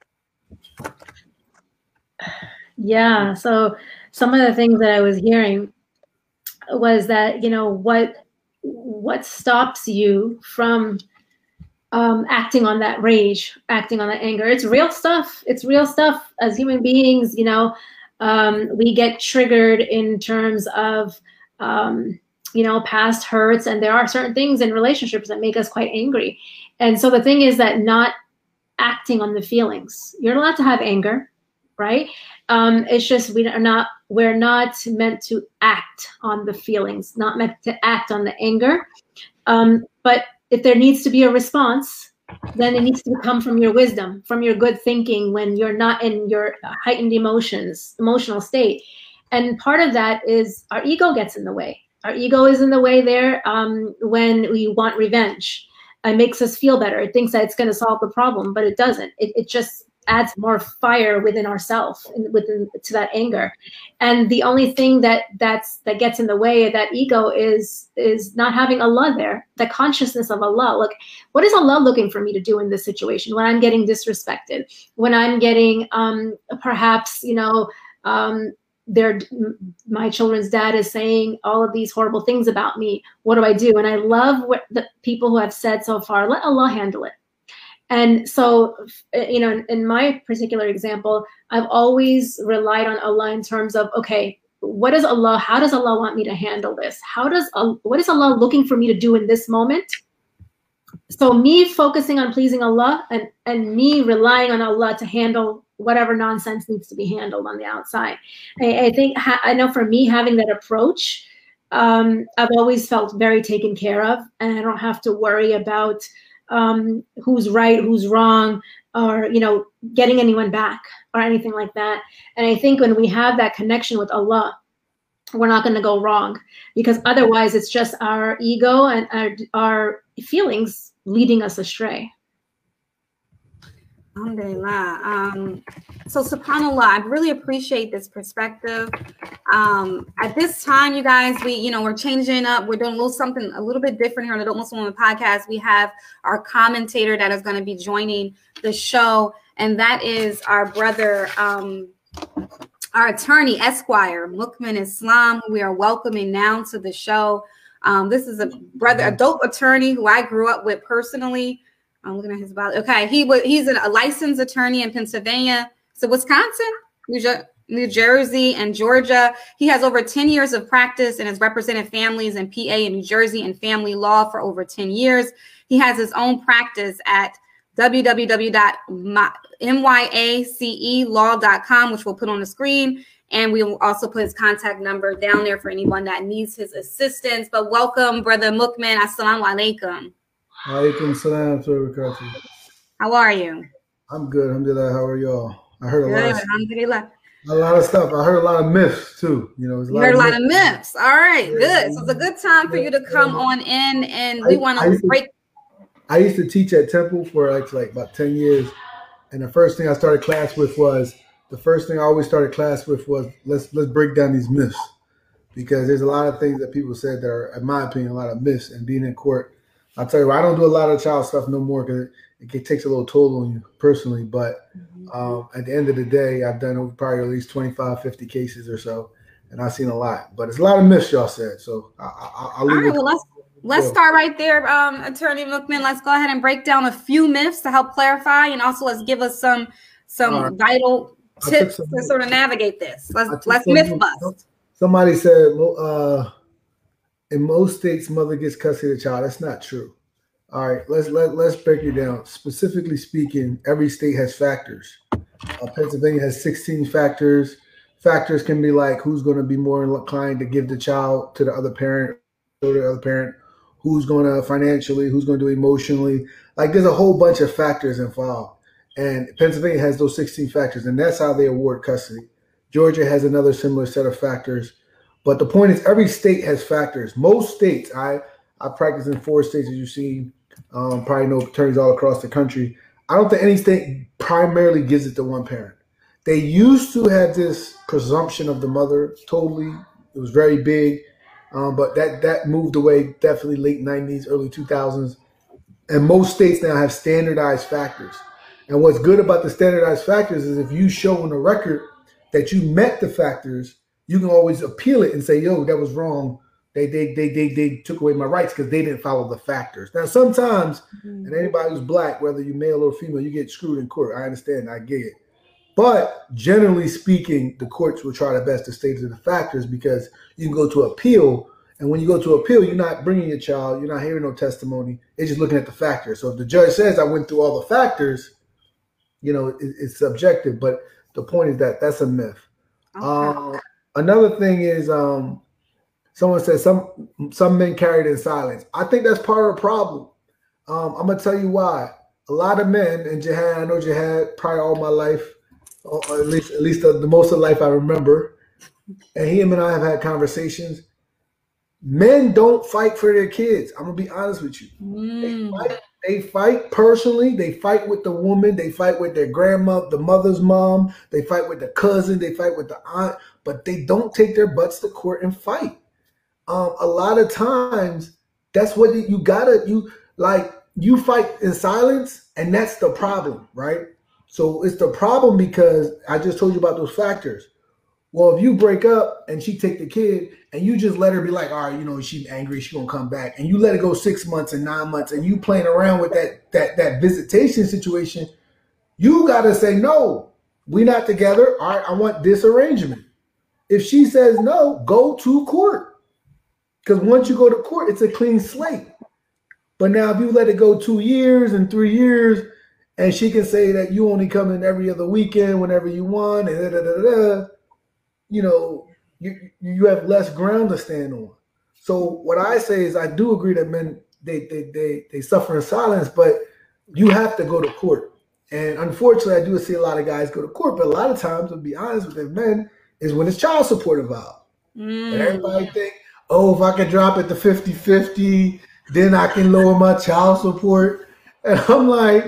Yeah, so some of the things that I was hearing was that, you know, what what stops you from um, acting on that rage, acting on that anger? It's real stuff. It's real stuff. As human beings, you know, um, we get triggered in terms of, um, you know, past hurts, and there are certain things in relationships that make us quite angry. And so the thing is that not acting on the feelings. You're allowed to have anger, right? Um, it's just we are not we're not meant to act on the feelings, not meant to act on the anger. Um, but if there needs to be a response, then it needs to come from your wisdom, from your good thinking when you're not in your heightened emotions, emotional state. And part of that is our ego gets in the way. Our ego is in the way there um, when we want revenge. It makes us feel better. It thinks that it's going to solve the problem, but it doesn't. It, it just adds more fire within ourselves, within to that anger. And the only thing that that's that gets in the way of that ego is is not having Allah there, the consciousness of Allah. Look, what is Allah looking for me to do in this situation when I'm getting disrespected, when I'm getting um, perhaps you know. Um, Their, my children's dad is saying all of these horrible things about me. What do I do? And I love what the people who have said so far, let Allah handle it. And so, you know, in, in my particular example, I've always relied on Allah in terms of, okay, what does Allah, how does Allah want me to handle this? How does, what is Allah looking for me to do in this moment? So me focusing on pleasing Allah and, and me relying on Allah to handle whatever nonsense needs to be handled on the outside. I, I think, ha, I know for me, having that approach, um, I've always felt very taken care of, and I don't have to worry about um, who's right, who's wrong, or, you know, getting anyone back or anything like that. And I think when we have that connection with Allah, we're not going to go wrong, because otherwise it's just our ego and our, our feelings leading us astray. Alhamdulillah. Um, so subhanAllah, I really appreciate this perspective. Um, at this time, you guys, we, you know, we're changing up. We're doing a little something a little bit different here on the Dope Muslim Woman podcast. We have our commentator that is going to be joining the show, and that is our brother, um, our attorney, Esquire, Mukmin Islam, who we are welcoming now to the show. Um, this is a brother, a dope attorney who I grew up with personally. I'm looking at his bio. Okay, he was he's an, a licensed attorney in Pennsylvania, so Wisconsin, New, Jer- New Jersey, and Georgia. He has over ten years of practice and has represented families in P A and New Jersey in family law for over ten years. He has his own practice at w w w dot myace law dot com, which we'll put on the screen. And we will also put his contact number down there for anyone that needs his assistance. But welcome, Brother Mukmin. Assalamu alaikum. Alaikum salam to barakatuh. How are you? I'm good. Alhamdulillah. How are y'all? I heard a Good, lot of alhamdulillah. a lot of stuff. I heard a lot of myths too. You know, You heard a lot of myths. All right, good. So it's a good time for you to come on in, and we want to break. I used to teach at Temple for like, like about ten years. And the first thing I started class with was, the first thing I always started class with was, let's let's break down these myths. Because there's a lot of things that people said that are, in my opinion, a lot of myths. And being in court, I'll tell you what, I don't do a lot of child stuff no more because it, it takes a little toll on you personally. But um, at the end of the day, I've done over probably at least twenty-five, fifty cases or so. And I've seen a lot. But it's a lot of myths y'all said. So I, I, I'll leave All right, it. well, let's let's start right there, um, Attorney Mukmin. Let's go ahead and break down a few myths to help clarify, and also let's give us some some All right. vital I tips took some to sort of navigate this. I Let's took let's some myth notes. bust. Somebody said, uh, in most states, mother gets custody of the child. That's not true. All right, let's let let's break it down. Specifically speaking, every state has factors. Uh, Pennsylvania has sixteen factors. Factors can be like who's going to be more inclined to give the child to the other parent, or the other parent, who's going to financially, who's going to do emotionally. Like there's a whole bunch of factors involved, and Pennsylvania has those sixteen factors, and that's how they award custody. Georgia has another similar set of factors. But the point is, every state has factors. Most states, I I practice in four states, as you've seen, um, probably know attorneys all across the country. I don't think any state primarily gives it to one parent. They used to have this presumption of the mother, totally. It was very big, um, but that, that moved away definitely late nineties, early two thousands. And most states now have standardized factors. And what's good about the standardized factors is if you show on the record that you met the factors, you can always appeal it and say, yo, that was wrong. They they they they, they took away my rights because they didn't follow the factors. Now, sometimes, mm-hmm. and anybody who's black, whether you're male or female, you get screwed in court. I understand. I get it. But generally speaking, the courts will try their best to stay to the factors because you can go to appeal. And when you go to appeal, you're not bringing your child. You're not hearing no testimony. It's just looking at the factors. So if the judge says I went through all the factors, you know, it, it's subjective. But the point is that that's a myth. Okay. Uh, another thing is um, someone said some some men carry it in silence. I think that's part of the problem. Um, I'm going to tell you why. A lot of men, and Jihad, I know Jihad probably all my life, or at least at least the, the most of life I remember, and him and I have had conversations. Men don't fight for their kids. I'm gonna be honest with you. Mm. They fight. They fight personally. They fight with the woman. They fight with their grandma, the mother's mom. They fight with the cousin. They fight with the aunt. But they don't take their butts to court and fight. Um, a lot of times, that's what you gotta you like. You fight in silence, and that's the problem, right? So it's the problem because I just told you about those factors. Well, if you break up and she take the kid and you just let her be like, all right, you know, she's angry, she's gonna come back, and you let it go six months and nine months and you playing around with that that that visitation situation, you gotta say, no, we're not together. All right, I want this arrangement. If she says no, go to court. Because once you go to court, it's a clean slate. But now if you let it go two years and three years, and she can say that you only come in every other weekend whenever you want, and da da da da. You know, you you have less ground to stand on. So what I say is I do agree that men, they they they they suffer in silence, but you have to go to court. And unfortunately, I do see a lot of guys go to court, but a lot of times, to be honest with them men, is when it's child support involved. Mm. And everybody think, oh, if I can drop it to fifty fifty, then I can lower my child support. And I'm like,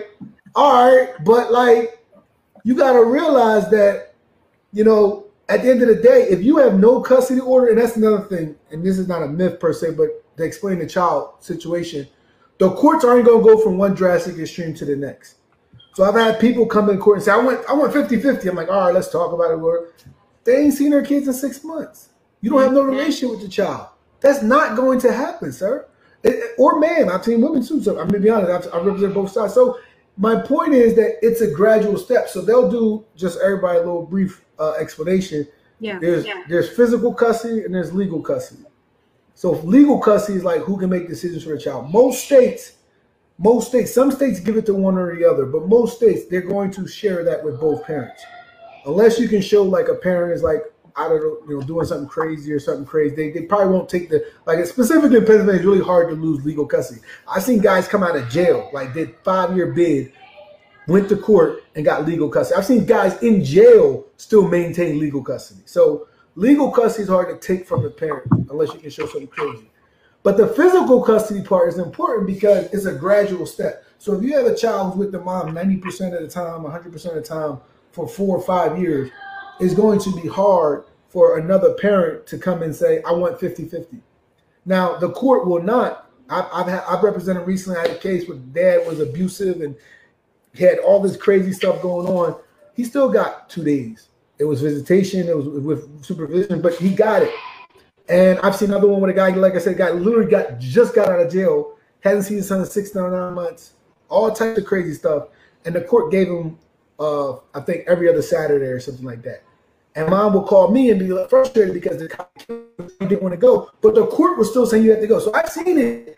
All right, but like, you got to realize that, you know, at the end of the day, if you have no custody order, and that's another thing, and this is not a myth per se, but to explain the child situation, the courts aren't going to go from one drastic extreme to the next. So I've had people come in court and say, I want I want fifty-fifty. I'm like, all right, let's talk about it. They ain't seen their kids in six months. You don't have no relationship with the child. That's not going to happen, sir. It, or man, I've seen women too. So I'm going to be honest, I've, I represent both sides. So my point is that it's a gradual step. So they'll do, just everybody a little brief uh, explanation. Yeah. There's yeah. there's physical custody and there's legal custody. So legal custody is like who can make decisions for a child. Most states, most states, some states give it to one or the other, but most states, they're going to share that with both parents. Unless you can show like a parent is like, I don't know, you know, doing something crazy or something crazy, they, they probably won't take the, like specifically in Pennsylvania, it's really hard to lose legal custody. I've seen guys come out of jail, like did five-year bid, went to court and got legal custody. I've seen guys in jail still maintain legal custody. So legal custody is hard to take from the parent unless you can show something crazy. But the physical custody part is important because it's a gradual step. So if you have a child who's with the mom ninety percent of the time, one hundred percent of the time for four or five years, it's going to be hard for another parent to come and say, I want fifty-fifty. Now, the court will not. I've, I've, had, I've represented recently, I had a case where dad was abusive and he had all this crazy stuff going on. He still got two days. It was visitation. It was with supervision, but he got it. And I've seen another one with a guy, like I said, guy literally got just got out of jail, hasn't seen his son in six, nine, nine months, all types of crazy stuff. And the court gave him, uh, I think, every other Saturday or something like that. And mom would call me and be like frustrated because the cop didn't want to go, but the court was still saying you had to go. So I've seen it.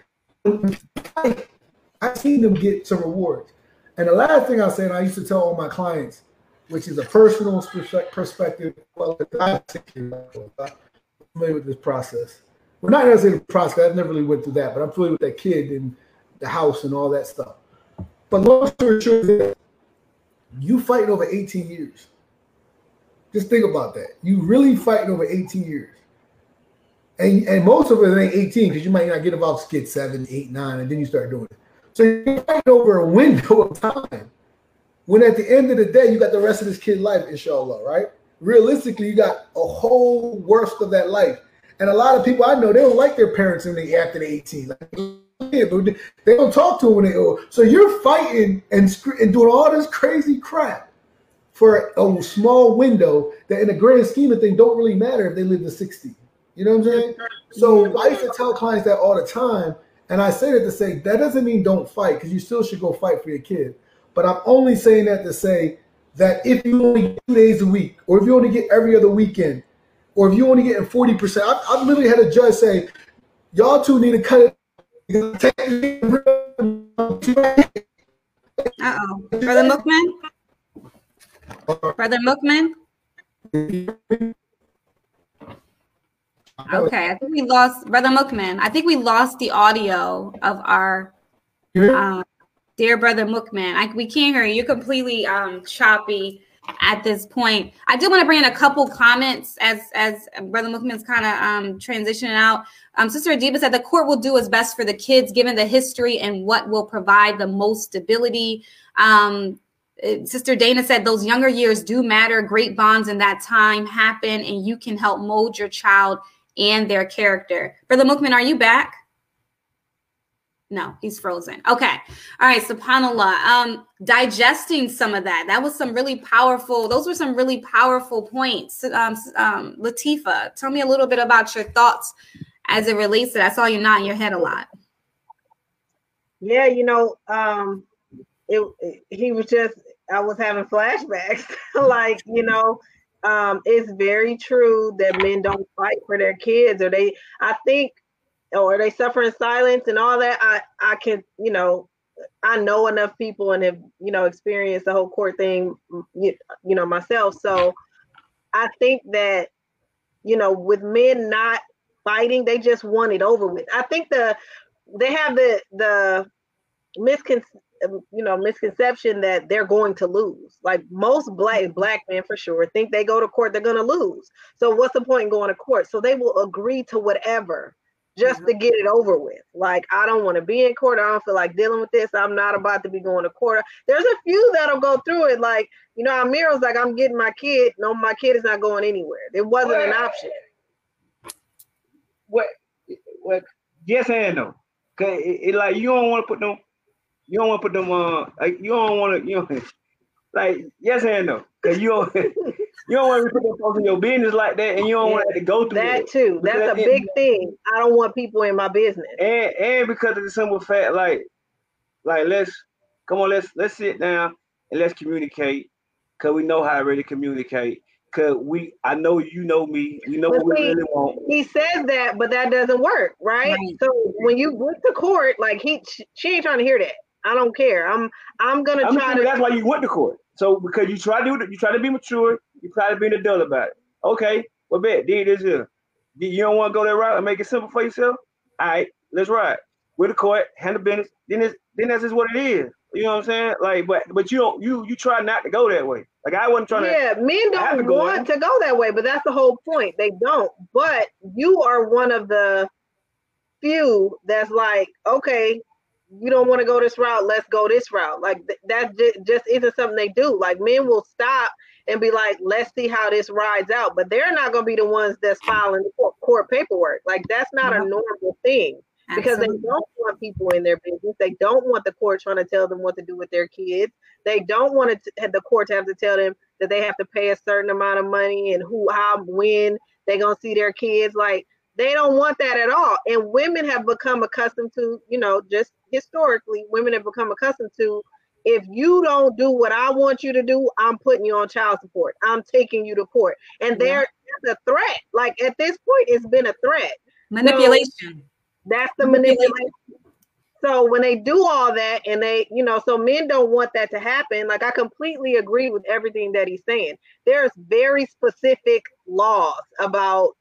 I've seen them get some rewards. And the last thing I'll say, and I used to tell all my clients, which is a personal perspective, well, I'm familiar with this process. Well, not necessarily the process. I've never really went through that, but I'm familiar with that kid and the house and all that stuff. But long story short, you fighting over eighteen years. Just think about that. You really fighting over eighteen years. And, and most of it ain't eighteen because you might not get involved to get seven, eight, nine, and then you start doing it. So you're fighting over a window of time. When at the end of the day, you got the rest of this kid's life, inshallah, right? Realistically, you got a whole worst of that life. And a lot of people I know, they don't like their parents when they after they're eighteen. Like, they don't talk to them when they're old. So you're fighting and, and doing all this crazy crap for a small window that in the grand scheme of things don't really matter if they live to sixty. You know what I'm saying? So I used to tell clients that all the time. And I say that to say, that doesn't mean don't fight, because you still should go fight for your kid. But I'm only saying that to say that if you only get two days a week, or if you only get every other weekend, or if you only get forty percent, I've, I've literally had a judge say, y'all two need to cut it. Uh-oh. Brother Mookman? Brother Mookman? Okay, I think we lost Brother Mookman. I think we lost the audio of our uh, dear Brother Mookman. I, we can't hear you. You're completely um, choppy at this point. I do want to bring in a couple comments as as Brother Mookman's kind of um, transitioning out. Um, Sister Adiba said the court will do its best for the kids, given the history and what will provide the most stability. Um, Sister Dana said those younger years do matter. Great bonds in that time happen, and you can help mold your child and their character. Brother Mookman, are you back? No, he's frozen. Okay. All right. SubhanAllah. Um, digesting some of that. That was some really powerful, those were some really powerful points. Um, um, Latifa, tell me a little bit about your thoughts as it relates to that. I saw you nodding your head a lot. Yeah, you know, um, it, it he was just, I was having flashbacks. Like, you know, um, it's very true that men don't fight for their kids, or they, I think, or they suffer in silence and all that. I, I can, you know, I know enough people and have, you know, experienced the whole court thing, you, you know, myself. So I think that, you know, with men not fighting, they just want it over with. I think the, they have the, the miscon, you know, misconception that they're going to lose. Like most black, black men for sure think they go to court, they're going to lose. So what's the point in going to court? So they will agree to whatever just Mm-hmm. to get it over with. Like, I don't want to be in court. I don't feel like dealing with this. I'm not about to be going to court. There's a few that'll go through it. Like, you know, Amir's like, I'm getting my kid. No, my kid is not going anywhere. It wasn't What? an option. What? What? Yes and no. Cause it, it like you don't want to put them. You don't want to put them on. Like you don't want to. You know, like yes and no. Cause you don't. You don't want to put them folks in your business like that, and you don't Yeah, want to go through that that. too. That's Because a it- big thing. I don't want people in my business. and and because of the simple fact, like, like let's come on, let's let's sit down and let's communicate, cause we know how to really communicate. Cause we, I know you know me, we know But what we see, really want. he says that, but that doesn't work, right? Right. So when you went to court, like he, she ain't trying to hear that. I don't care. I'm, I'm gonna I'm try sure to. that's why you went to court. So because you try to do it, you try to be mature, you try to be an adult about it. Okay, well, bet did this here. You don't want to go that route and make it simple for yourself. All right, let's ride. With the court, handle business. Then it's then that's just what it is. You know what I'm saying? Like, but but you don't you you try not to go that way. Like I wasn't trying to. Yeah, men have to don't go want there. to go that way, but that's the whole point. They don't. But you are one of the few that's like, okay, you don't want to go this route, let's go this route. Like th- that j- just isn't something they do. Like men will stop and be like, let's see how this rides out. But they're not going to be the ones that's filing court, court paperwork. Like that's not Yep. a normal thing. Because they Absolutely. don't want people in their business. They don't want the court trying to tell them what to do with their kids. They don't want it to, the court to have to tell them that they have to pay a certain amount of money and who, how, when they're going to see their kids. Like, they don't want that at all. And women have become accustomed to, you know, just historically, women have become accustomed to, if you don't do what I want you to do, I'm putting you on child support. I'm taking you to court. And Yeah. there, that's a threat. Like, at this point, it's been a threat. Manipulation. That's the Manipulation. manipulation. So when they do all that and they, you know, so men don't want that to happen. Like I completely agree with everything that he's saying. There's very specific laws about,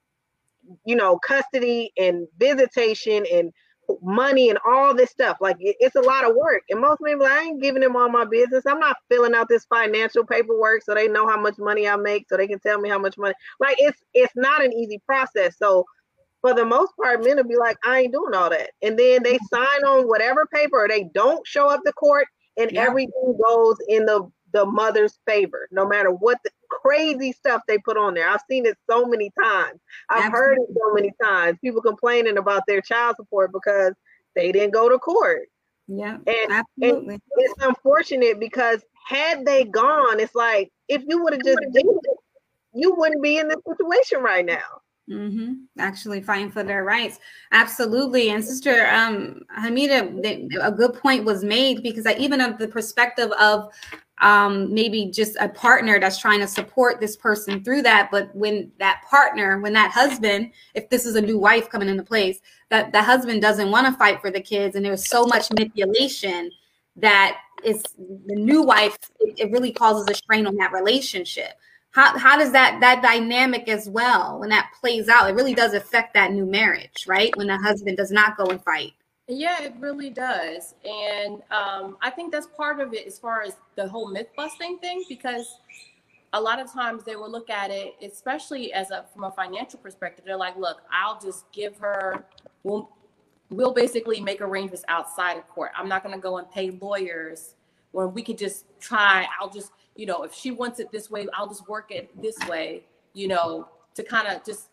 you know, custody and visitation and money and all this stuff. Like it, it's a lot of work. And most people, I ain't giving them all my business. I'm not filling out this financial paperwork so they know how much money I make, so they can tell me how much money. Like it's it's not an easy process. So for the most part, men will be like, I ain't doing all that. And then they sign on whatever paper or they don't show up to court and Yeah. everything goes in the, the mother's favor, no matter what the crazy stuff they put on there. I've seen it so many times. I've heard it so many times. People complaining about their child support because they didn't go to court. Yeah, And, absolutely. and it's unfortunate because had they gone, it's like, if you would have just did it, you wouldn't be in this situation right now. Mm-hmm. Actually fighting for their rights. Absolutely. And Sister um, Hamida, th- a good point was made because I, even of the perspective of um, maybe just a partner that's trying to support this person through that. But when that partner, when that husband, if this is a new wife coming into place, that the husband doesn't want to fight for the kids and there's so much manipulation that it's the new wife, it, it really causes a strain on that relationship. How how does that that dynamic as well, when that plays out, it really does affect that new marriage, right? When the husband does not go and fight. Yeah, it really does. And um, I think that's part of it as far as the whole myth busting thing, because a lot of times they will look at it, especially as a from a financial perspective. They're like, look, I'll just give her, we'll, we'll basically make arrangements outside of court. I'm not going to go and pay lawyers when we could just try. I'll just, you know, if she wants it this way, I'll just work it this way, you know, to kind of just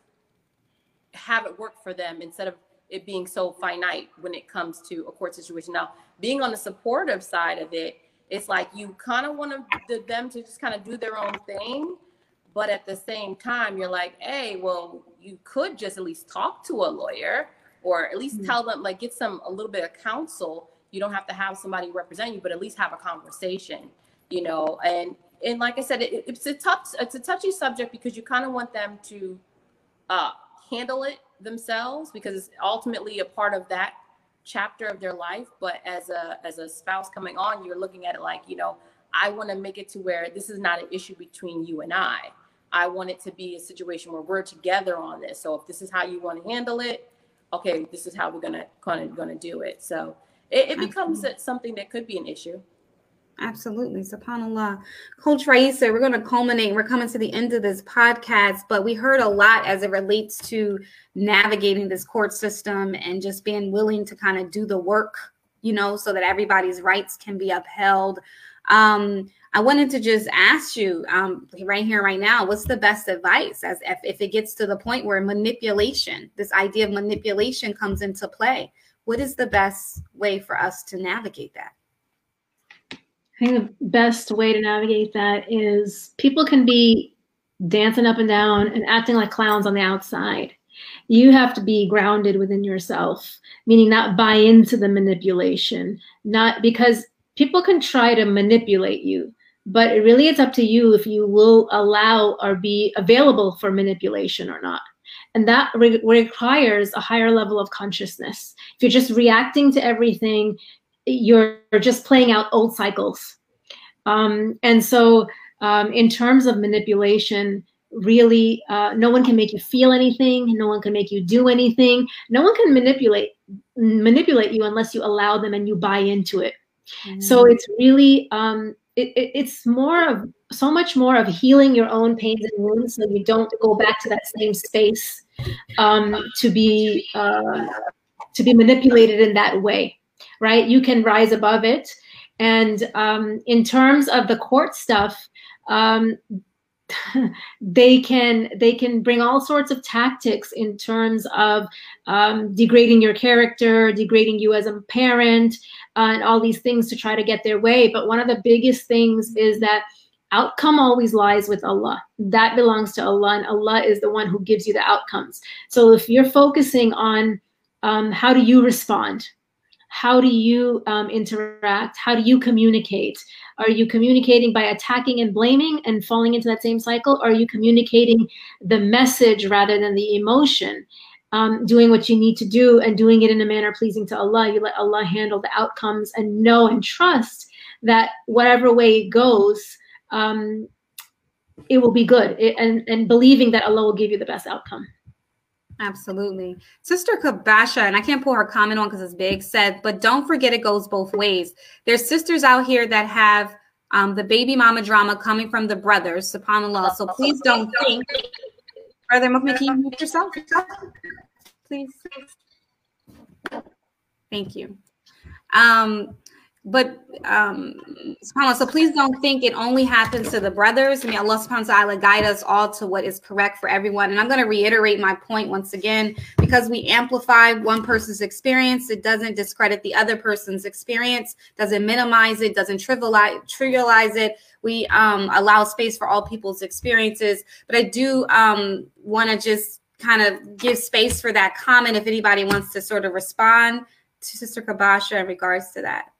have it work for them instead of it being so finite when it comes to a court situation. Now, being on the supportive side of it, it's like you kind of want to, them to just kind of do their own thing. But at the same time, you're like, hey, well, you could just at least talk to a lawyer or at least mm-hmm. tell them, like, get some a little bit of counsel. You don't have to have somebody represent you, but at least have a conversation. You know, and and like I said, it, it's a tough, it's a touchy subject because you kind of want them to uh, handle it themselves because it's ultimately a part of that chapter of their life. But as a as a spouse coming on, you're looking at it like, you know, I want to make it to where this is not an issue between you and I. I want it to be a situation where we're together on this. So if this is how you want to handle it, okay, this is how we're gonna kind of gonna do it. So it, it becomes something that could be an issue. Absolutely. SubhanAllah. Coach Raisa, we're going to culminate. We're coming to the end of this podcast, but we heard a lot as it relates to navigating this court system and just being willing to kind of do the work, you know, so that everybody's rights can be upheld. Um, I wanted to just ask you um, right here, right now, what's the best advice as if, if it gets to the point where manipulation, this idea of manipulation comes into play? What is the best way for us to navigate that? I think the best way to navigate that is people can be dancing up and down and acting like clowns on the outside. You have to be grounded within yourself, meaning not buy into the manipulation, not because people can try to manipulate you, but it really it's up to you if you will allow or be available for manipulation or not. And that re- requires a higher level of consciousness. If you're just reacting to everything, you're just playing out old cycles. Um, and so um, in terms of manipulation, really, uh, no one can make you feel anything. No one can make you do anything. No one can manipulate manipulate you unless you allow them and you buy into it. Mm-hmm. So it's really, um, it, it, it's more of, so much more of healing your own pains and wounds so you don't go back to that same space um, to be uh, to be manipulated in that way. Right? You can rise above it. And um, in terms of the court stuff, um, they can they can bring all sorts of tactics in terms of um, degrading your character, degrading you as a parent, uh, and all these things to try to get their way. But one of the biggest things is that outcome always lies with Allah. That belongs to Allah, and Allah is the one who gives you the outcomes. So if you're focusing on um, how do you respond, how do you um, interact? How do you communicate? Are you communicating by attacking and blaming and falling into that same cycle? Or are you communicating the message rather than the emotion? Um, doing what you need to do and doing it in a manner pleasing to Allah. You let Allah handle the outcomes and know and trust that whatever way it goes, um, it will be good. It, and, and believing that Allah will give you the best outcome. Absolutely. Sister Kabasha, and I can't pull her comment on because it's big, said, but don't forget it goes both ways. There's sisters out here that have um, the baby mama drama coming from the brothers, subhanAllah. So please don't think. Brother Mukmin, can you mute yourself? Please. Thank you. Um, But um, subhanAllah, so please don't think it only happens to the brothers. May Allah subhanahu wa ta'ala guide us all to what is correct for everyone. And I'm going to reiterate my point once again, because we amplify one person's experience, it doesn't discredit the other person's experience, doesn't minimize it, doesn't trivialize, trivialize it. We um, allow space for all people's experiences. But I do um, want to just kind of give space for that comment if anybody wants to sort of respond to Sister Kabasha in regards to that.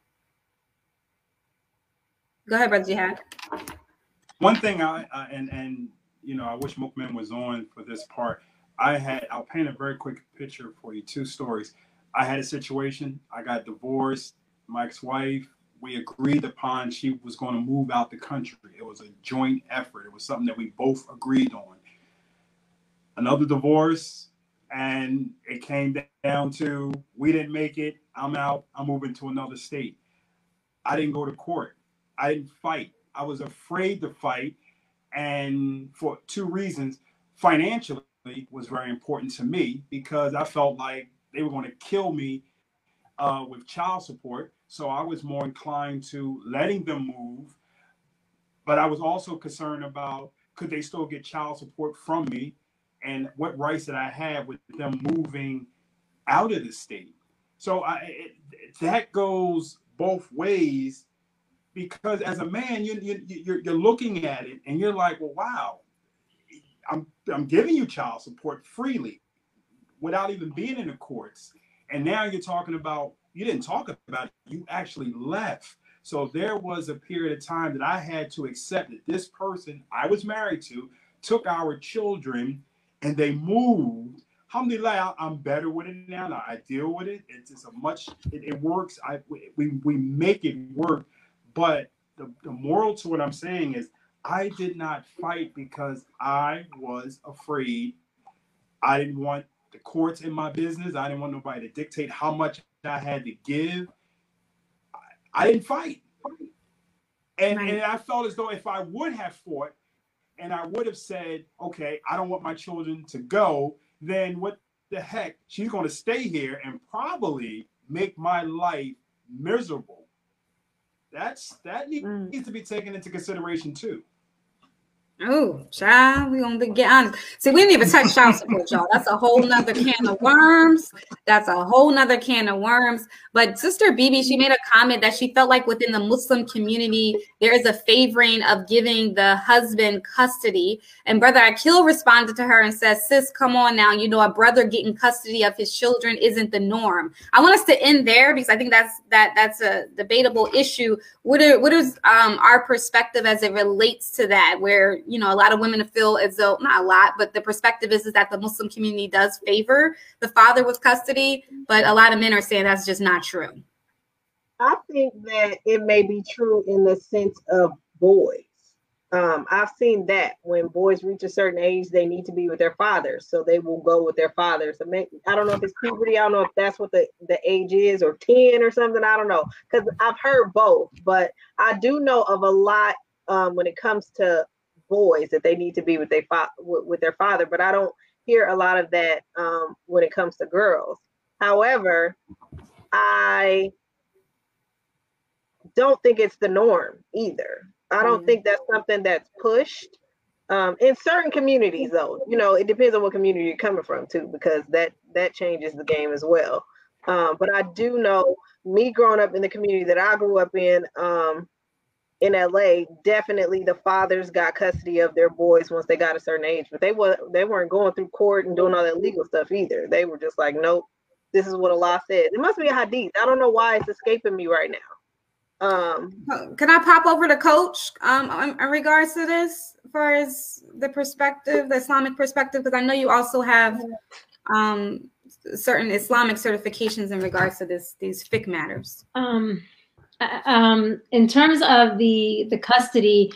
Go ahead, Brother Jihad. One thing I, I and and you know I wish Mukmin was on for this part. I had I'll paint a very quick picture for you. Two stories. I had a situation. I got divorced. My ex-wife. We agreed upon she was going to move out the country. It was a joint effort. It was something that we both agreed on. Another divorce, and it came down to we didn't make it. I'm out. I'm moving to another state. I didn't go to court. I didn't fight. I was afraid to fight. And for two reasons, financially was very important to me because I felt like they were going to kill me uh, with child support. So I was more inclined to letting them move. But I was also concerned about, could they still get child support from me? And what rights did I have with them moving out of the state? So I, it, that goes both ways. Because as a man, you, you, you're, you're looking at it and you're like, well, wow, I'm, I'm giving you child support freely without even being in the courts. And now you're talking about, you didn't talk about it, you actually left. So there was a period of time that I had to accept that this person I was married to took our children and they moved. Alhamdulillah, I'm better with it now. I deal with it. It's, it's a much, it, it works. I, we, we make it work. But the, the moral to what I'm saying is I did not fight because I was afraid. I didn't want the courts in my business. I didn't want nobody to dictate how much I had to give. I, I didn't fight. And, Right. and I felt as though if I would have fought and I would have said, okay, I don't want my children to go, then what the heck? She's going to stay here and probably make my life miserable. That's that needs Mm. to be taken into consideration too. Oh, child, we gonna get honest. See, we didn't even touch child support, y'all. That's a whole nother can of worms. That's a whole nother can of worms. But Sister Bibi, she made a comment that she felt like within the Muslim community, there is a favoring of giving the husband custody. And Brother Akil responded to her and says, sis, come on now. You know, a brother getting custody of his children isn't the norm. I want us to end there because I think that's that that's a debatable issue. What are, what is um, our perspective as it relates to that, where, you know, a lot of women feel as though, not a lot, but the perspective is, is that the Muslim community does favor the father with custody, but a lot of men are saying that's just not true. I think that it may be true in the sense of boys. Um, I've seen that when boys reach a certain age, they need to be with their fathers, so they will go with their fathers. I mean, I don't know if it's puberty. I don't know if that's what the, the age is, or ten or something. I don't know, because I've heard both, but I do know of a lot um, when it comes to boys that they need to be with their fa- with, with their father, but I don't hear a lot of that um, when it comes to girls. However, I don't think it's the norm either. I don't think that's something that's pushed um, in certain communities, though. You know, it depends on what community you're coming from too, because that that changes the game as well. Um, but I do know, me growing up in the community that I grew up in, um, in L A, definitely the fathers got custody of their boys once they got a certain age. But they were they weren't going through court and doing all that legal stuff either. They were just like, nope, this is what Allah said. It must be a hadith. I don't know why it's escaping me right now. Um, Can I pop over to Coach um, in, in regards to this, as far as the perspective, the Islamic perspective? Because I know you also have um, certain Islamic certifications in regards to this, these fiqh matters. Um, um, in terms of the the custody,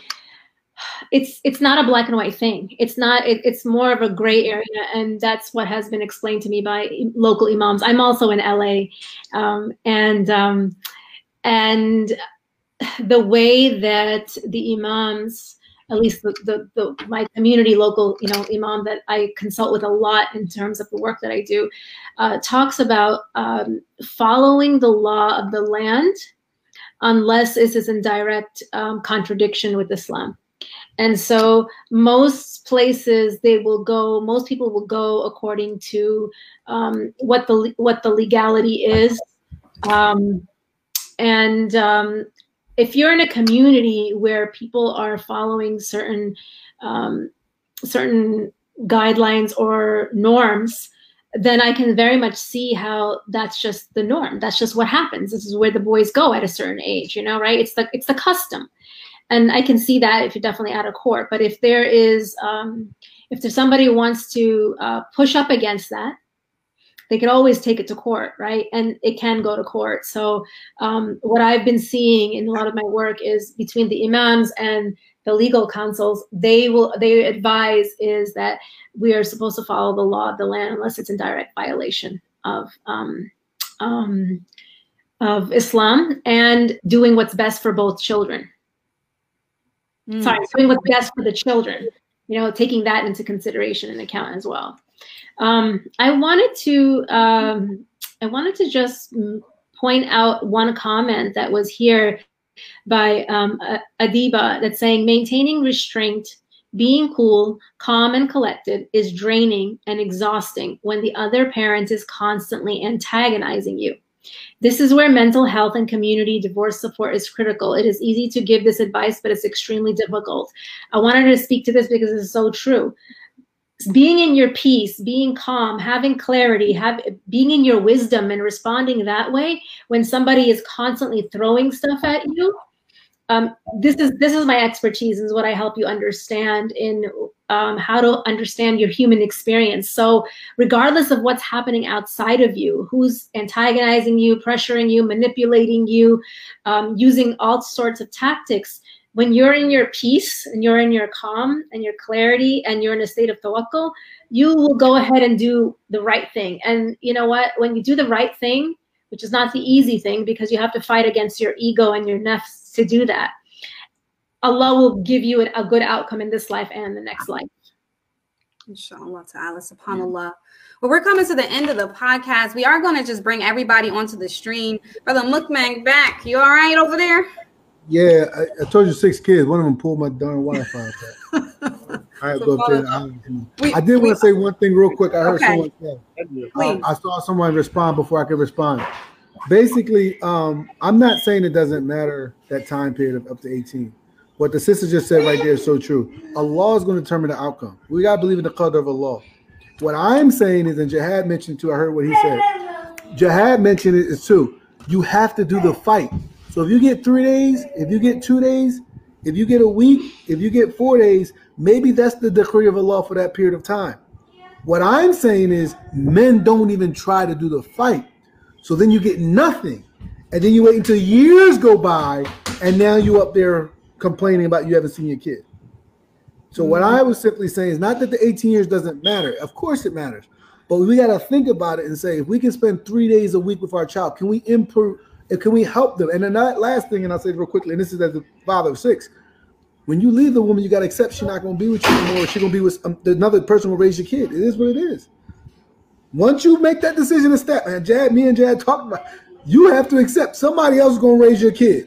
it's it's not a black and white thing. It's not. It, it's more of a gray area, and that's what has been explained to me by local imams. I'm also in L A, um, and um, and the way that the imams, at least the, the, the my community local, you know, imam that I consult with a lot in terms of the work that I do, uh, talks about um, following the law of the land, unless this is in direct um, contradiction with Islam. And so most places they will go, most people will go according to um, what the what the legality is. Um, and um, if you're in a community where people are following certain um, certain guidelines or norms, then I can very much see how that's just the norm. That's just what happens. This is where the boys go at a certain age, you know, right? It's the it's the custom. And I can see that if you're definitely out of court. But if there is, um, if there's somebody who wants to uh, push up against that, they could always take it to court, right? And it can go to court. So um, what I've been seeing in a lot of my work is between the imams and the legal councils, they will they advise is that we are supposed to follow the law of the land unless it's in direct violation of um, um, of Islam, and doing what's best for both children. Mm. Sorry, doing what's best for the children. You know, taking that into consideration and account as well. Um, I wanted to um, I wanted to just point out one comment that was here by um, Adiba that's saying maintaining restraint, being cool, calm, and collected is draining and exhausting when the other parent is constantly antagonizing you. This is where mental health and community divorce support is critical. It is easy to give this advice, but it's extremely difficult. I wanted to speak to this because it's so true. Being in your peace, being calm, having clarity, have, being in your wisdom and responding that way when somebody is constantly throwing stuff at you. Um, this is this is my expertise, is what I help you understand in um, how to understand your human experience. So regardless of what's happening outside of you, who's antagonizing you, pressuring you, manipulating you, um, using all sorts of tactics, when you're in your peace and you're in your calm and your clarity and you're in a state of tawakkul, you will go ahead and do the right thing. And you know what? When you do the right thing, which is not the easy thing because you have to fight against your ego and your nafs to do that, Allah will give you a good outcome in this life and the next life. Inshallah ta'ala, subhanallah. Well, we're coming to the end of the podcast. We are going to just bring everybody onto the stream. Brother Mukmang back. You all right over there? Yeah, I, I told you six kids. One of them pulled my darn Wi-Fi. I had to go up there. I, we, I did want to say one thing real quick. I heard okay. someone say, um, I saw someone respond before I could respond. Basically, um, I'm not saying it doesn't matter that time period of up to eighteen. What the sister just said right there is so true. Allah is going to determine the outcome. We got to believe in the qadr of Allah. What I'm saying is, and Jihad mentioned too, I heard what he said. Jihad mentioned it is too. You have to do the fight. So if you get three days, if you get two days, if you get a week, if you get four days, maybe that's the decree of Allah for that period of time. What I'm saying is men don't even try to do the fight. So then you get nothing. And then you wait until years go by, and now you up there complaining about you haven't seen your kid. So what I was simply saying is not that the eighteen years doesn't matter. Of course it matters. But we got to think about it and say, if we can spend three days a week with our child, can we improve, can we help them? And then that last thing, and I'll say it real quickly, and this is as the father of six, when you leave the woman, you got to accept she's not going to be with you anymore. She's going to be with um, another person who will raise your kid. It is what it is. Once you make that decision to step, man, Jad, me and Jad talked about, you have to accept somebody else is going to raise your kid.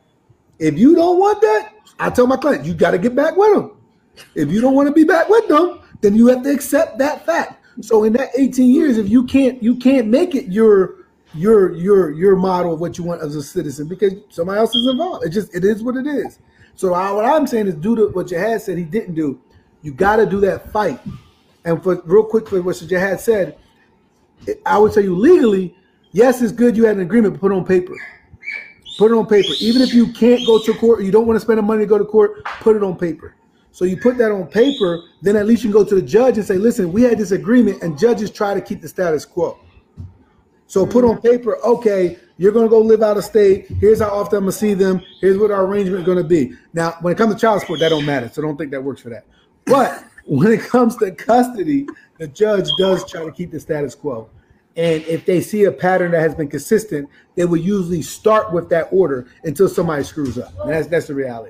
If you don't want that, I tell my client, you got to get back with them. If you don't want to be back with them, then you have to accept that fact. So in that eighteen years, if you can't, you can't make it your your your your model of what you want as a citizen because somebody else is involved. It just it is what it is. So I, what I'm saying is do the, what Jihad said he didn't do. You got to do that fight. And for real quick for what Jihad said, I would tell you legally, yes, it's good you had an agreement, but put it on paper. Put it on paper. Even if you can't go to court, or you don't want to spend the money to go to court, put it on paper. So you put that on paper, then at least you can go to the judge and say, listen, we had this agreement, and judges try to keep the status quo. So put on paper, okay, you're going to go live out of state. Here's how often I'm going to see them. Here's what our arrangement is going to be. Now, when it comes to child support, that don't matter. So don't think that works for that. But when it comes to custody, the judge does try to keep the status quo. And if they see a pattern that has been consistent, they will usually start with that order until somebody screws up. And that's that's the reality.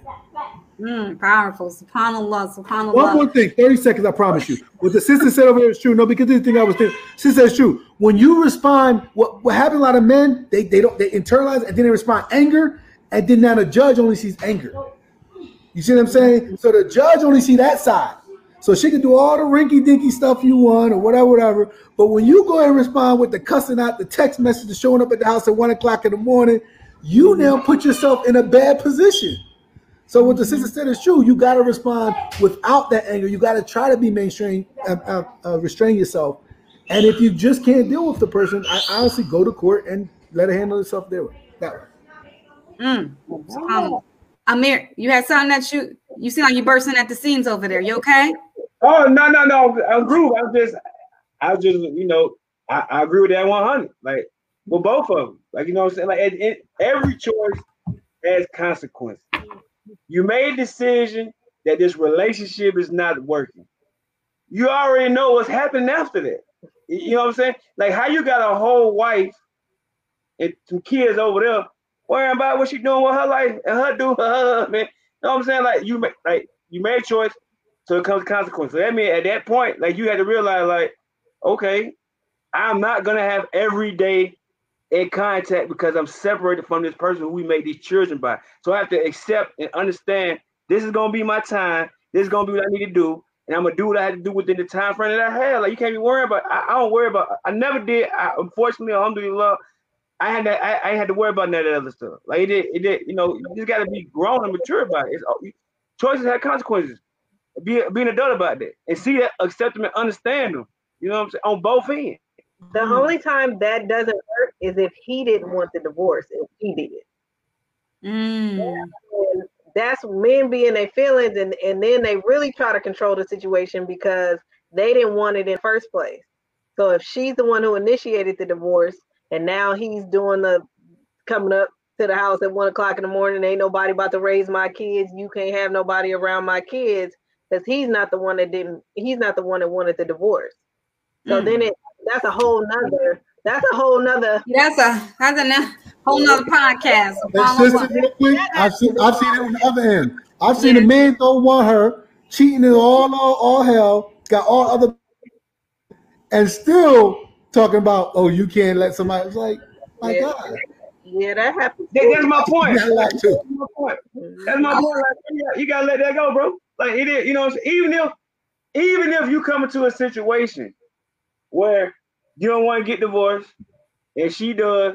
Mm, powerful. SubhanAllah. SubhanAllah. One more thing, thirty seconds, I promise you. What the sister said over there is true. No, because this thing I was thinking, sister says true. When you respond, what, what happens a lot of men, they, they don't they internalize and then they respond anger, and then now the judge only sees anger. You see what I'm saying? So the judge only see that side. So she can do all the rinky-dinky stuff you want or whatever, whatever. But when you go and respond with the cussing out, the text message, the showing up at the house at one o'clock in the morning, you now put yourself in a bad position. So what the sister said is true. You got to respond without that anger. You got to try to be mainstream, uh, uh, uh, restrain yourself. And if you just can't deal with the person, I honestly go to court and let her handle herself there. That way. Mm. Um, Amir, you had something that you, you seem like you bursting at the seams over there. You okay? Oh, no, no, no. I agree. I'm just, I was just, you know, I, I agree with that one hundred. Like, with both of them. Like, you know what I'm saying? Like, it, it, every choice has consequences. You made a decision that this relationship is not working. You already know what's happening after that. You know what I'm saying? Like, how you got a whole wife and some kids over there worrying about what she doing with her life and her doing her husband. You know what I'm saying? Like, you, like, you made a choice. So it comes to consequences. So that means at that point, like you had to realize, like, okay, I'm not gonna have every day in contact because I'm separated from this person who we made these children by. So I have to accept and understand this is gonna be my time. This is gonna be what I need to do, and I'm gonna do what I had to do within the time frame that I had. Like you can't be worried about. I, I don't worry about. I never did. I, unfortunately, alhamdulillah, I had that. I, I had to worry about none of that other stuff. Like it did. It did. You know, you just got to be grown and mature about it. It's, choices have consequences. Be, be an adult about that and see that, accept them and understand them. You know what I'm saying? On both ends. The only time that doesn't work is if he didn't want the divorce and he did. Mm. And that's men being their feelings, and, and then they really try to control the situation because they didn't want it in the first place. So if she's the one who initiated the divorce and now he's doing the coming up to the house at one o'clock in the morning, ain't nobody about to raise my kids, you can't have nobody around my kids, because he's not the one that didn't, he's not the one that wanted the divorce. So mm. then it, that's a whole nother, that's a whole nother. That's a, that's a whole nother podcast. Sister, real quick, I've seen, I've seen it on the other end. I've seen Yeah. a man don't want her, cheating in all, all, all hell, got all other, and still talking about, oh, you can't let somebody. It's like, my Yeah. God. Yeah, that happens. That, that's my point. You got a lot too. That's my point. That's my point. Like, you, gotta, you gotta let that go, bro. Like it is, you know, even if even if you come into a situation where you don't want to get divorced and she does,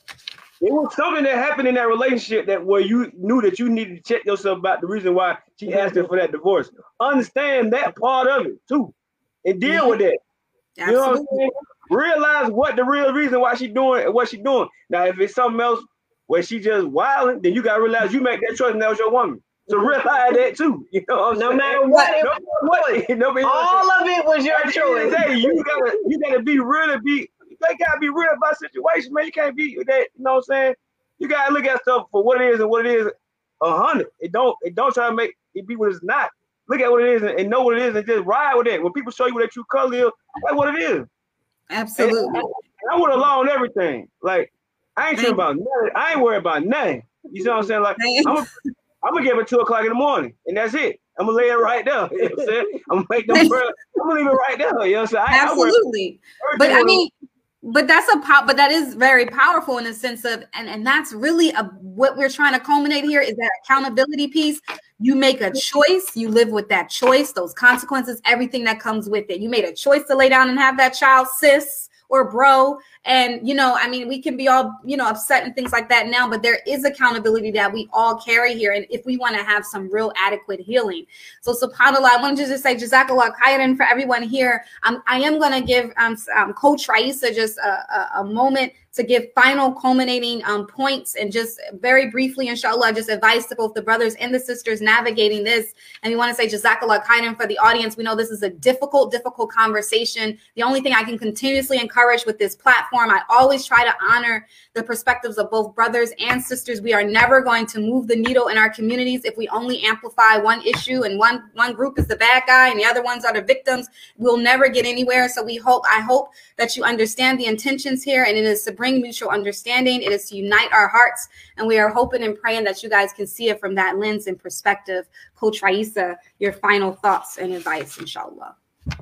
it was something that happened in that relationship that where you knew that you needed to check yourself about the reason why she asked her for that divorce. Understand that part of it too, and deal with that. You know what I'm saying? Realize what the real reason why she doing and what she doing. Now, if it's something else where she just wilding, then you gotta realize you make that choice and that was your woman. So realize that too. You know what I'm No saying? matter what, it no matter what, no matter all of it was your at the end of the choice. day, you gotta you gotta be real to be they gotta be real about situation, man. You can't be that, you know what I'm saying? You gotta look at stuff for what it is and what it is a hundred. It don't it don't try to make it be what it's not. Look at what it is and, and know what it is and just ride with it. When people show you what their true color is, that's what it is. Absolutely. And, and I would allow on everything. Like I ain't tripping about nothing. I ain't worried about nothing. You see what I'm saying? Like I'm a, I'm gonna give it two o'clock in the morning, and that's it. I'm gonna lay it right there. You know what I'm saying? I'm gonna make them. I'm gonna leave it right there. You know what I'm saying? I, Absolutely. I but I mean, but that's a pop. But that is very powerful in the sense of, and and that's really a what we're trying to culminate here is that accountability piece. You make a choice. You live with that choice. Those consequences, everything that comes with it. You made a choice to lay down and have that child, sis or bro. And, you know, I mean, we can be all, you know, upset and things like that now, but there is accountability that we all carry here. And if we want to have some real adequate healing. So subhanAllah, I wanted to just say Jazakallah khairan for everyone here. Um, I am going to give um, um, Coach Raisa just a, a, a moment to give final culminating um, points and just very briefly, inshallah, just advice to both the brothers and the sisters navigating this. And we want to say Jazakallah khairan for the audience. We know this is a difficult, difficult conversation. The only thing I can continuously encourage with this platform, I always try to honor the perspectives of both brothers and sisters. We are never going to move the needle in our communities if we only amplify one issue and one, one group is the bad guy and the other ones are the victims. We'll never get anywhere. So we hope, I hope that you understand the intentions here, and it is to bring mutual understanding. It is to unite our hearts, and we are hoping and praying that you guys can see it from that lens and perspective. Coach Raisa, your final thoughts and advice, inshallah.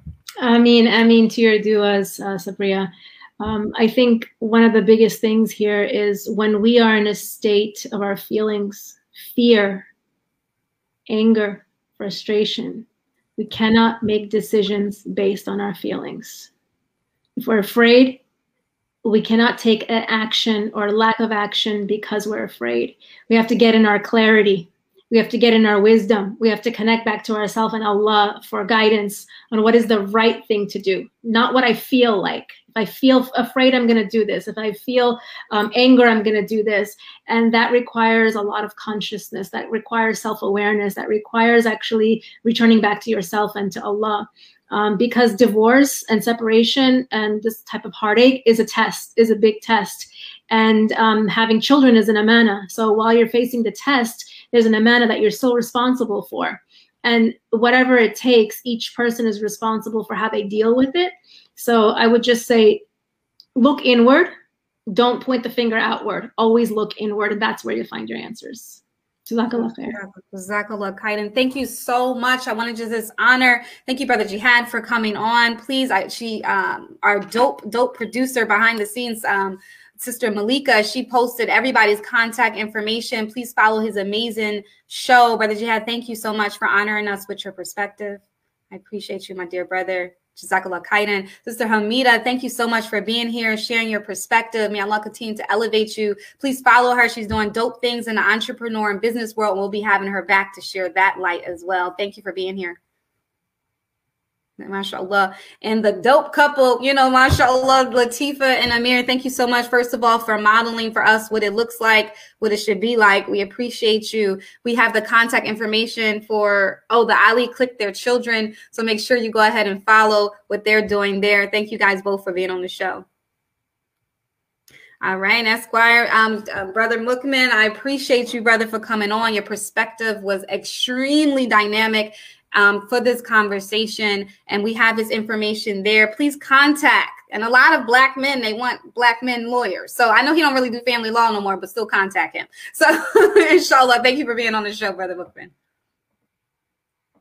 I mean, I mean, to your duas, uh, Sabria. Um, I think one of the biggest things here is when we are in a state of our feelings, fear, anger, frustration, we cannot make decisions based on our feelings. If we're afraid, we cannot take an action or lack of action because we're afraid. We have to get in our clarity. We have to get in our wisdom. We have to connect back to ourselves and Allah for guidance on what is the right thing to do, not what I feel like. If I feel afraid, I'm going to do this. If I feel um, anger, I'm going to do this. And that requires a lot of consciousness. That requires self-awareness. That requires actually returning back to yourself and to Allah. Um, because divorce and separation and this type of heartache is a test, is a big test. And um, having children is an amana. So while you're facing the test, there's an amana that you're still responsible for. And whatever it takes, each person is responsible for how they deal with it. So I would just say, look inward. Don't point the finger outward. Always look inward, and that's where you find your answers. Jazakallah khair. Jazakallah khairan. Thank you so much. I wanted to just honor, thank you, Brother Jihad, for coming on. Please, I, she, um, our dope, dope producer behind the scenes, um, Sister Malika, she posted everybody's contact information. Please follow his amazing show. Brother Jihad, thank you so much for honoring us with your perspective. I appreciate you, my dear brother. Jazakallah khairan. Sister Hamida, thank you so much for being here, sharing your perspective. May Allah continue to elevate you. Please follow her. She's doing dope things in the entrepreneur and business world. We'll be having her back to share that light as well. Thank you for being here. MashaAllah. And the dope couple, you know, MashaAllah, Latifa and Amir, thank you so much, first of all, for modeling for us what it looks like, what it should be like. We appreciate you. We have the contact information for, oh, the Ali Click Their Children. So make sure you go ahead and follow what they're doing there. Thank you guys both for being on the show. All right, Esquire, um, uh, Brother Mukmin, I appreciate you, brother, for coming on. Your perspective was extremely dynamic um, for this conversation, and we have his information there. Please contact, and a lot of black men, they want black men lawyers. So I know he don't really do family law no more, but still contact him. So inshallah, thank you for being on the show, Brother Mukmin.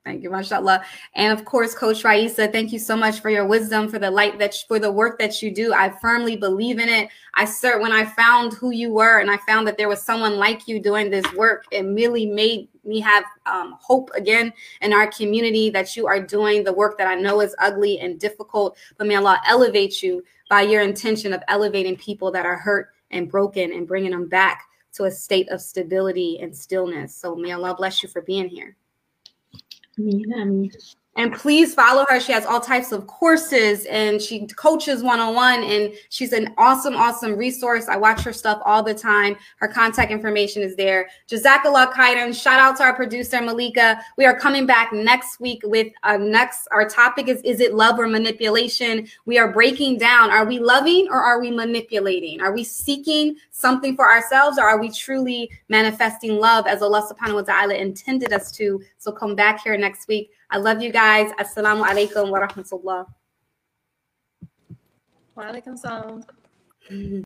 Thank you, mashallah. And of course, Coach Raisa, thank you so much for your wisdom, for the light that, for the work that you do. I firmly believe in it. I cert when I found who you were and I found that there was someone like you doing this work, it really made me have um, hope again in our community that you are doing the work that I know is ugly and difficult, but may Allah elevate you by your intention of elevating people that are hurt and broken and bringing them back to a state of stability and stillness. So may Allah bless you for being here. Ameen, ameen. And please follow her. She has all types of courses and she coaches one-on-one and she's an awesome, awesome resource. I watch her stuff all the time. Her contact information is there. Jazakallah khairan. Shout out to our producer, Malika. We are coming back next week with our next, our topic is, is it love or manipulation? We are breaking down, are we loving or are we manipulating? Are we seeking something for ourselves or are we truly manifesting love as Allah subhanahu wa ta'ala intended us to? So come back here next week. I love you guys. Assalamu alaikum wa rahmatullah. Wa alaikum salam.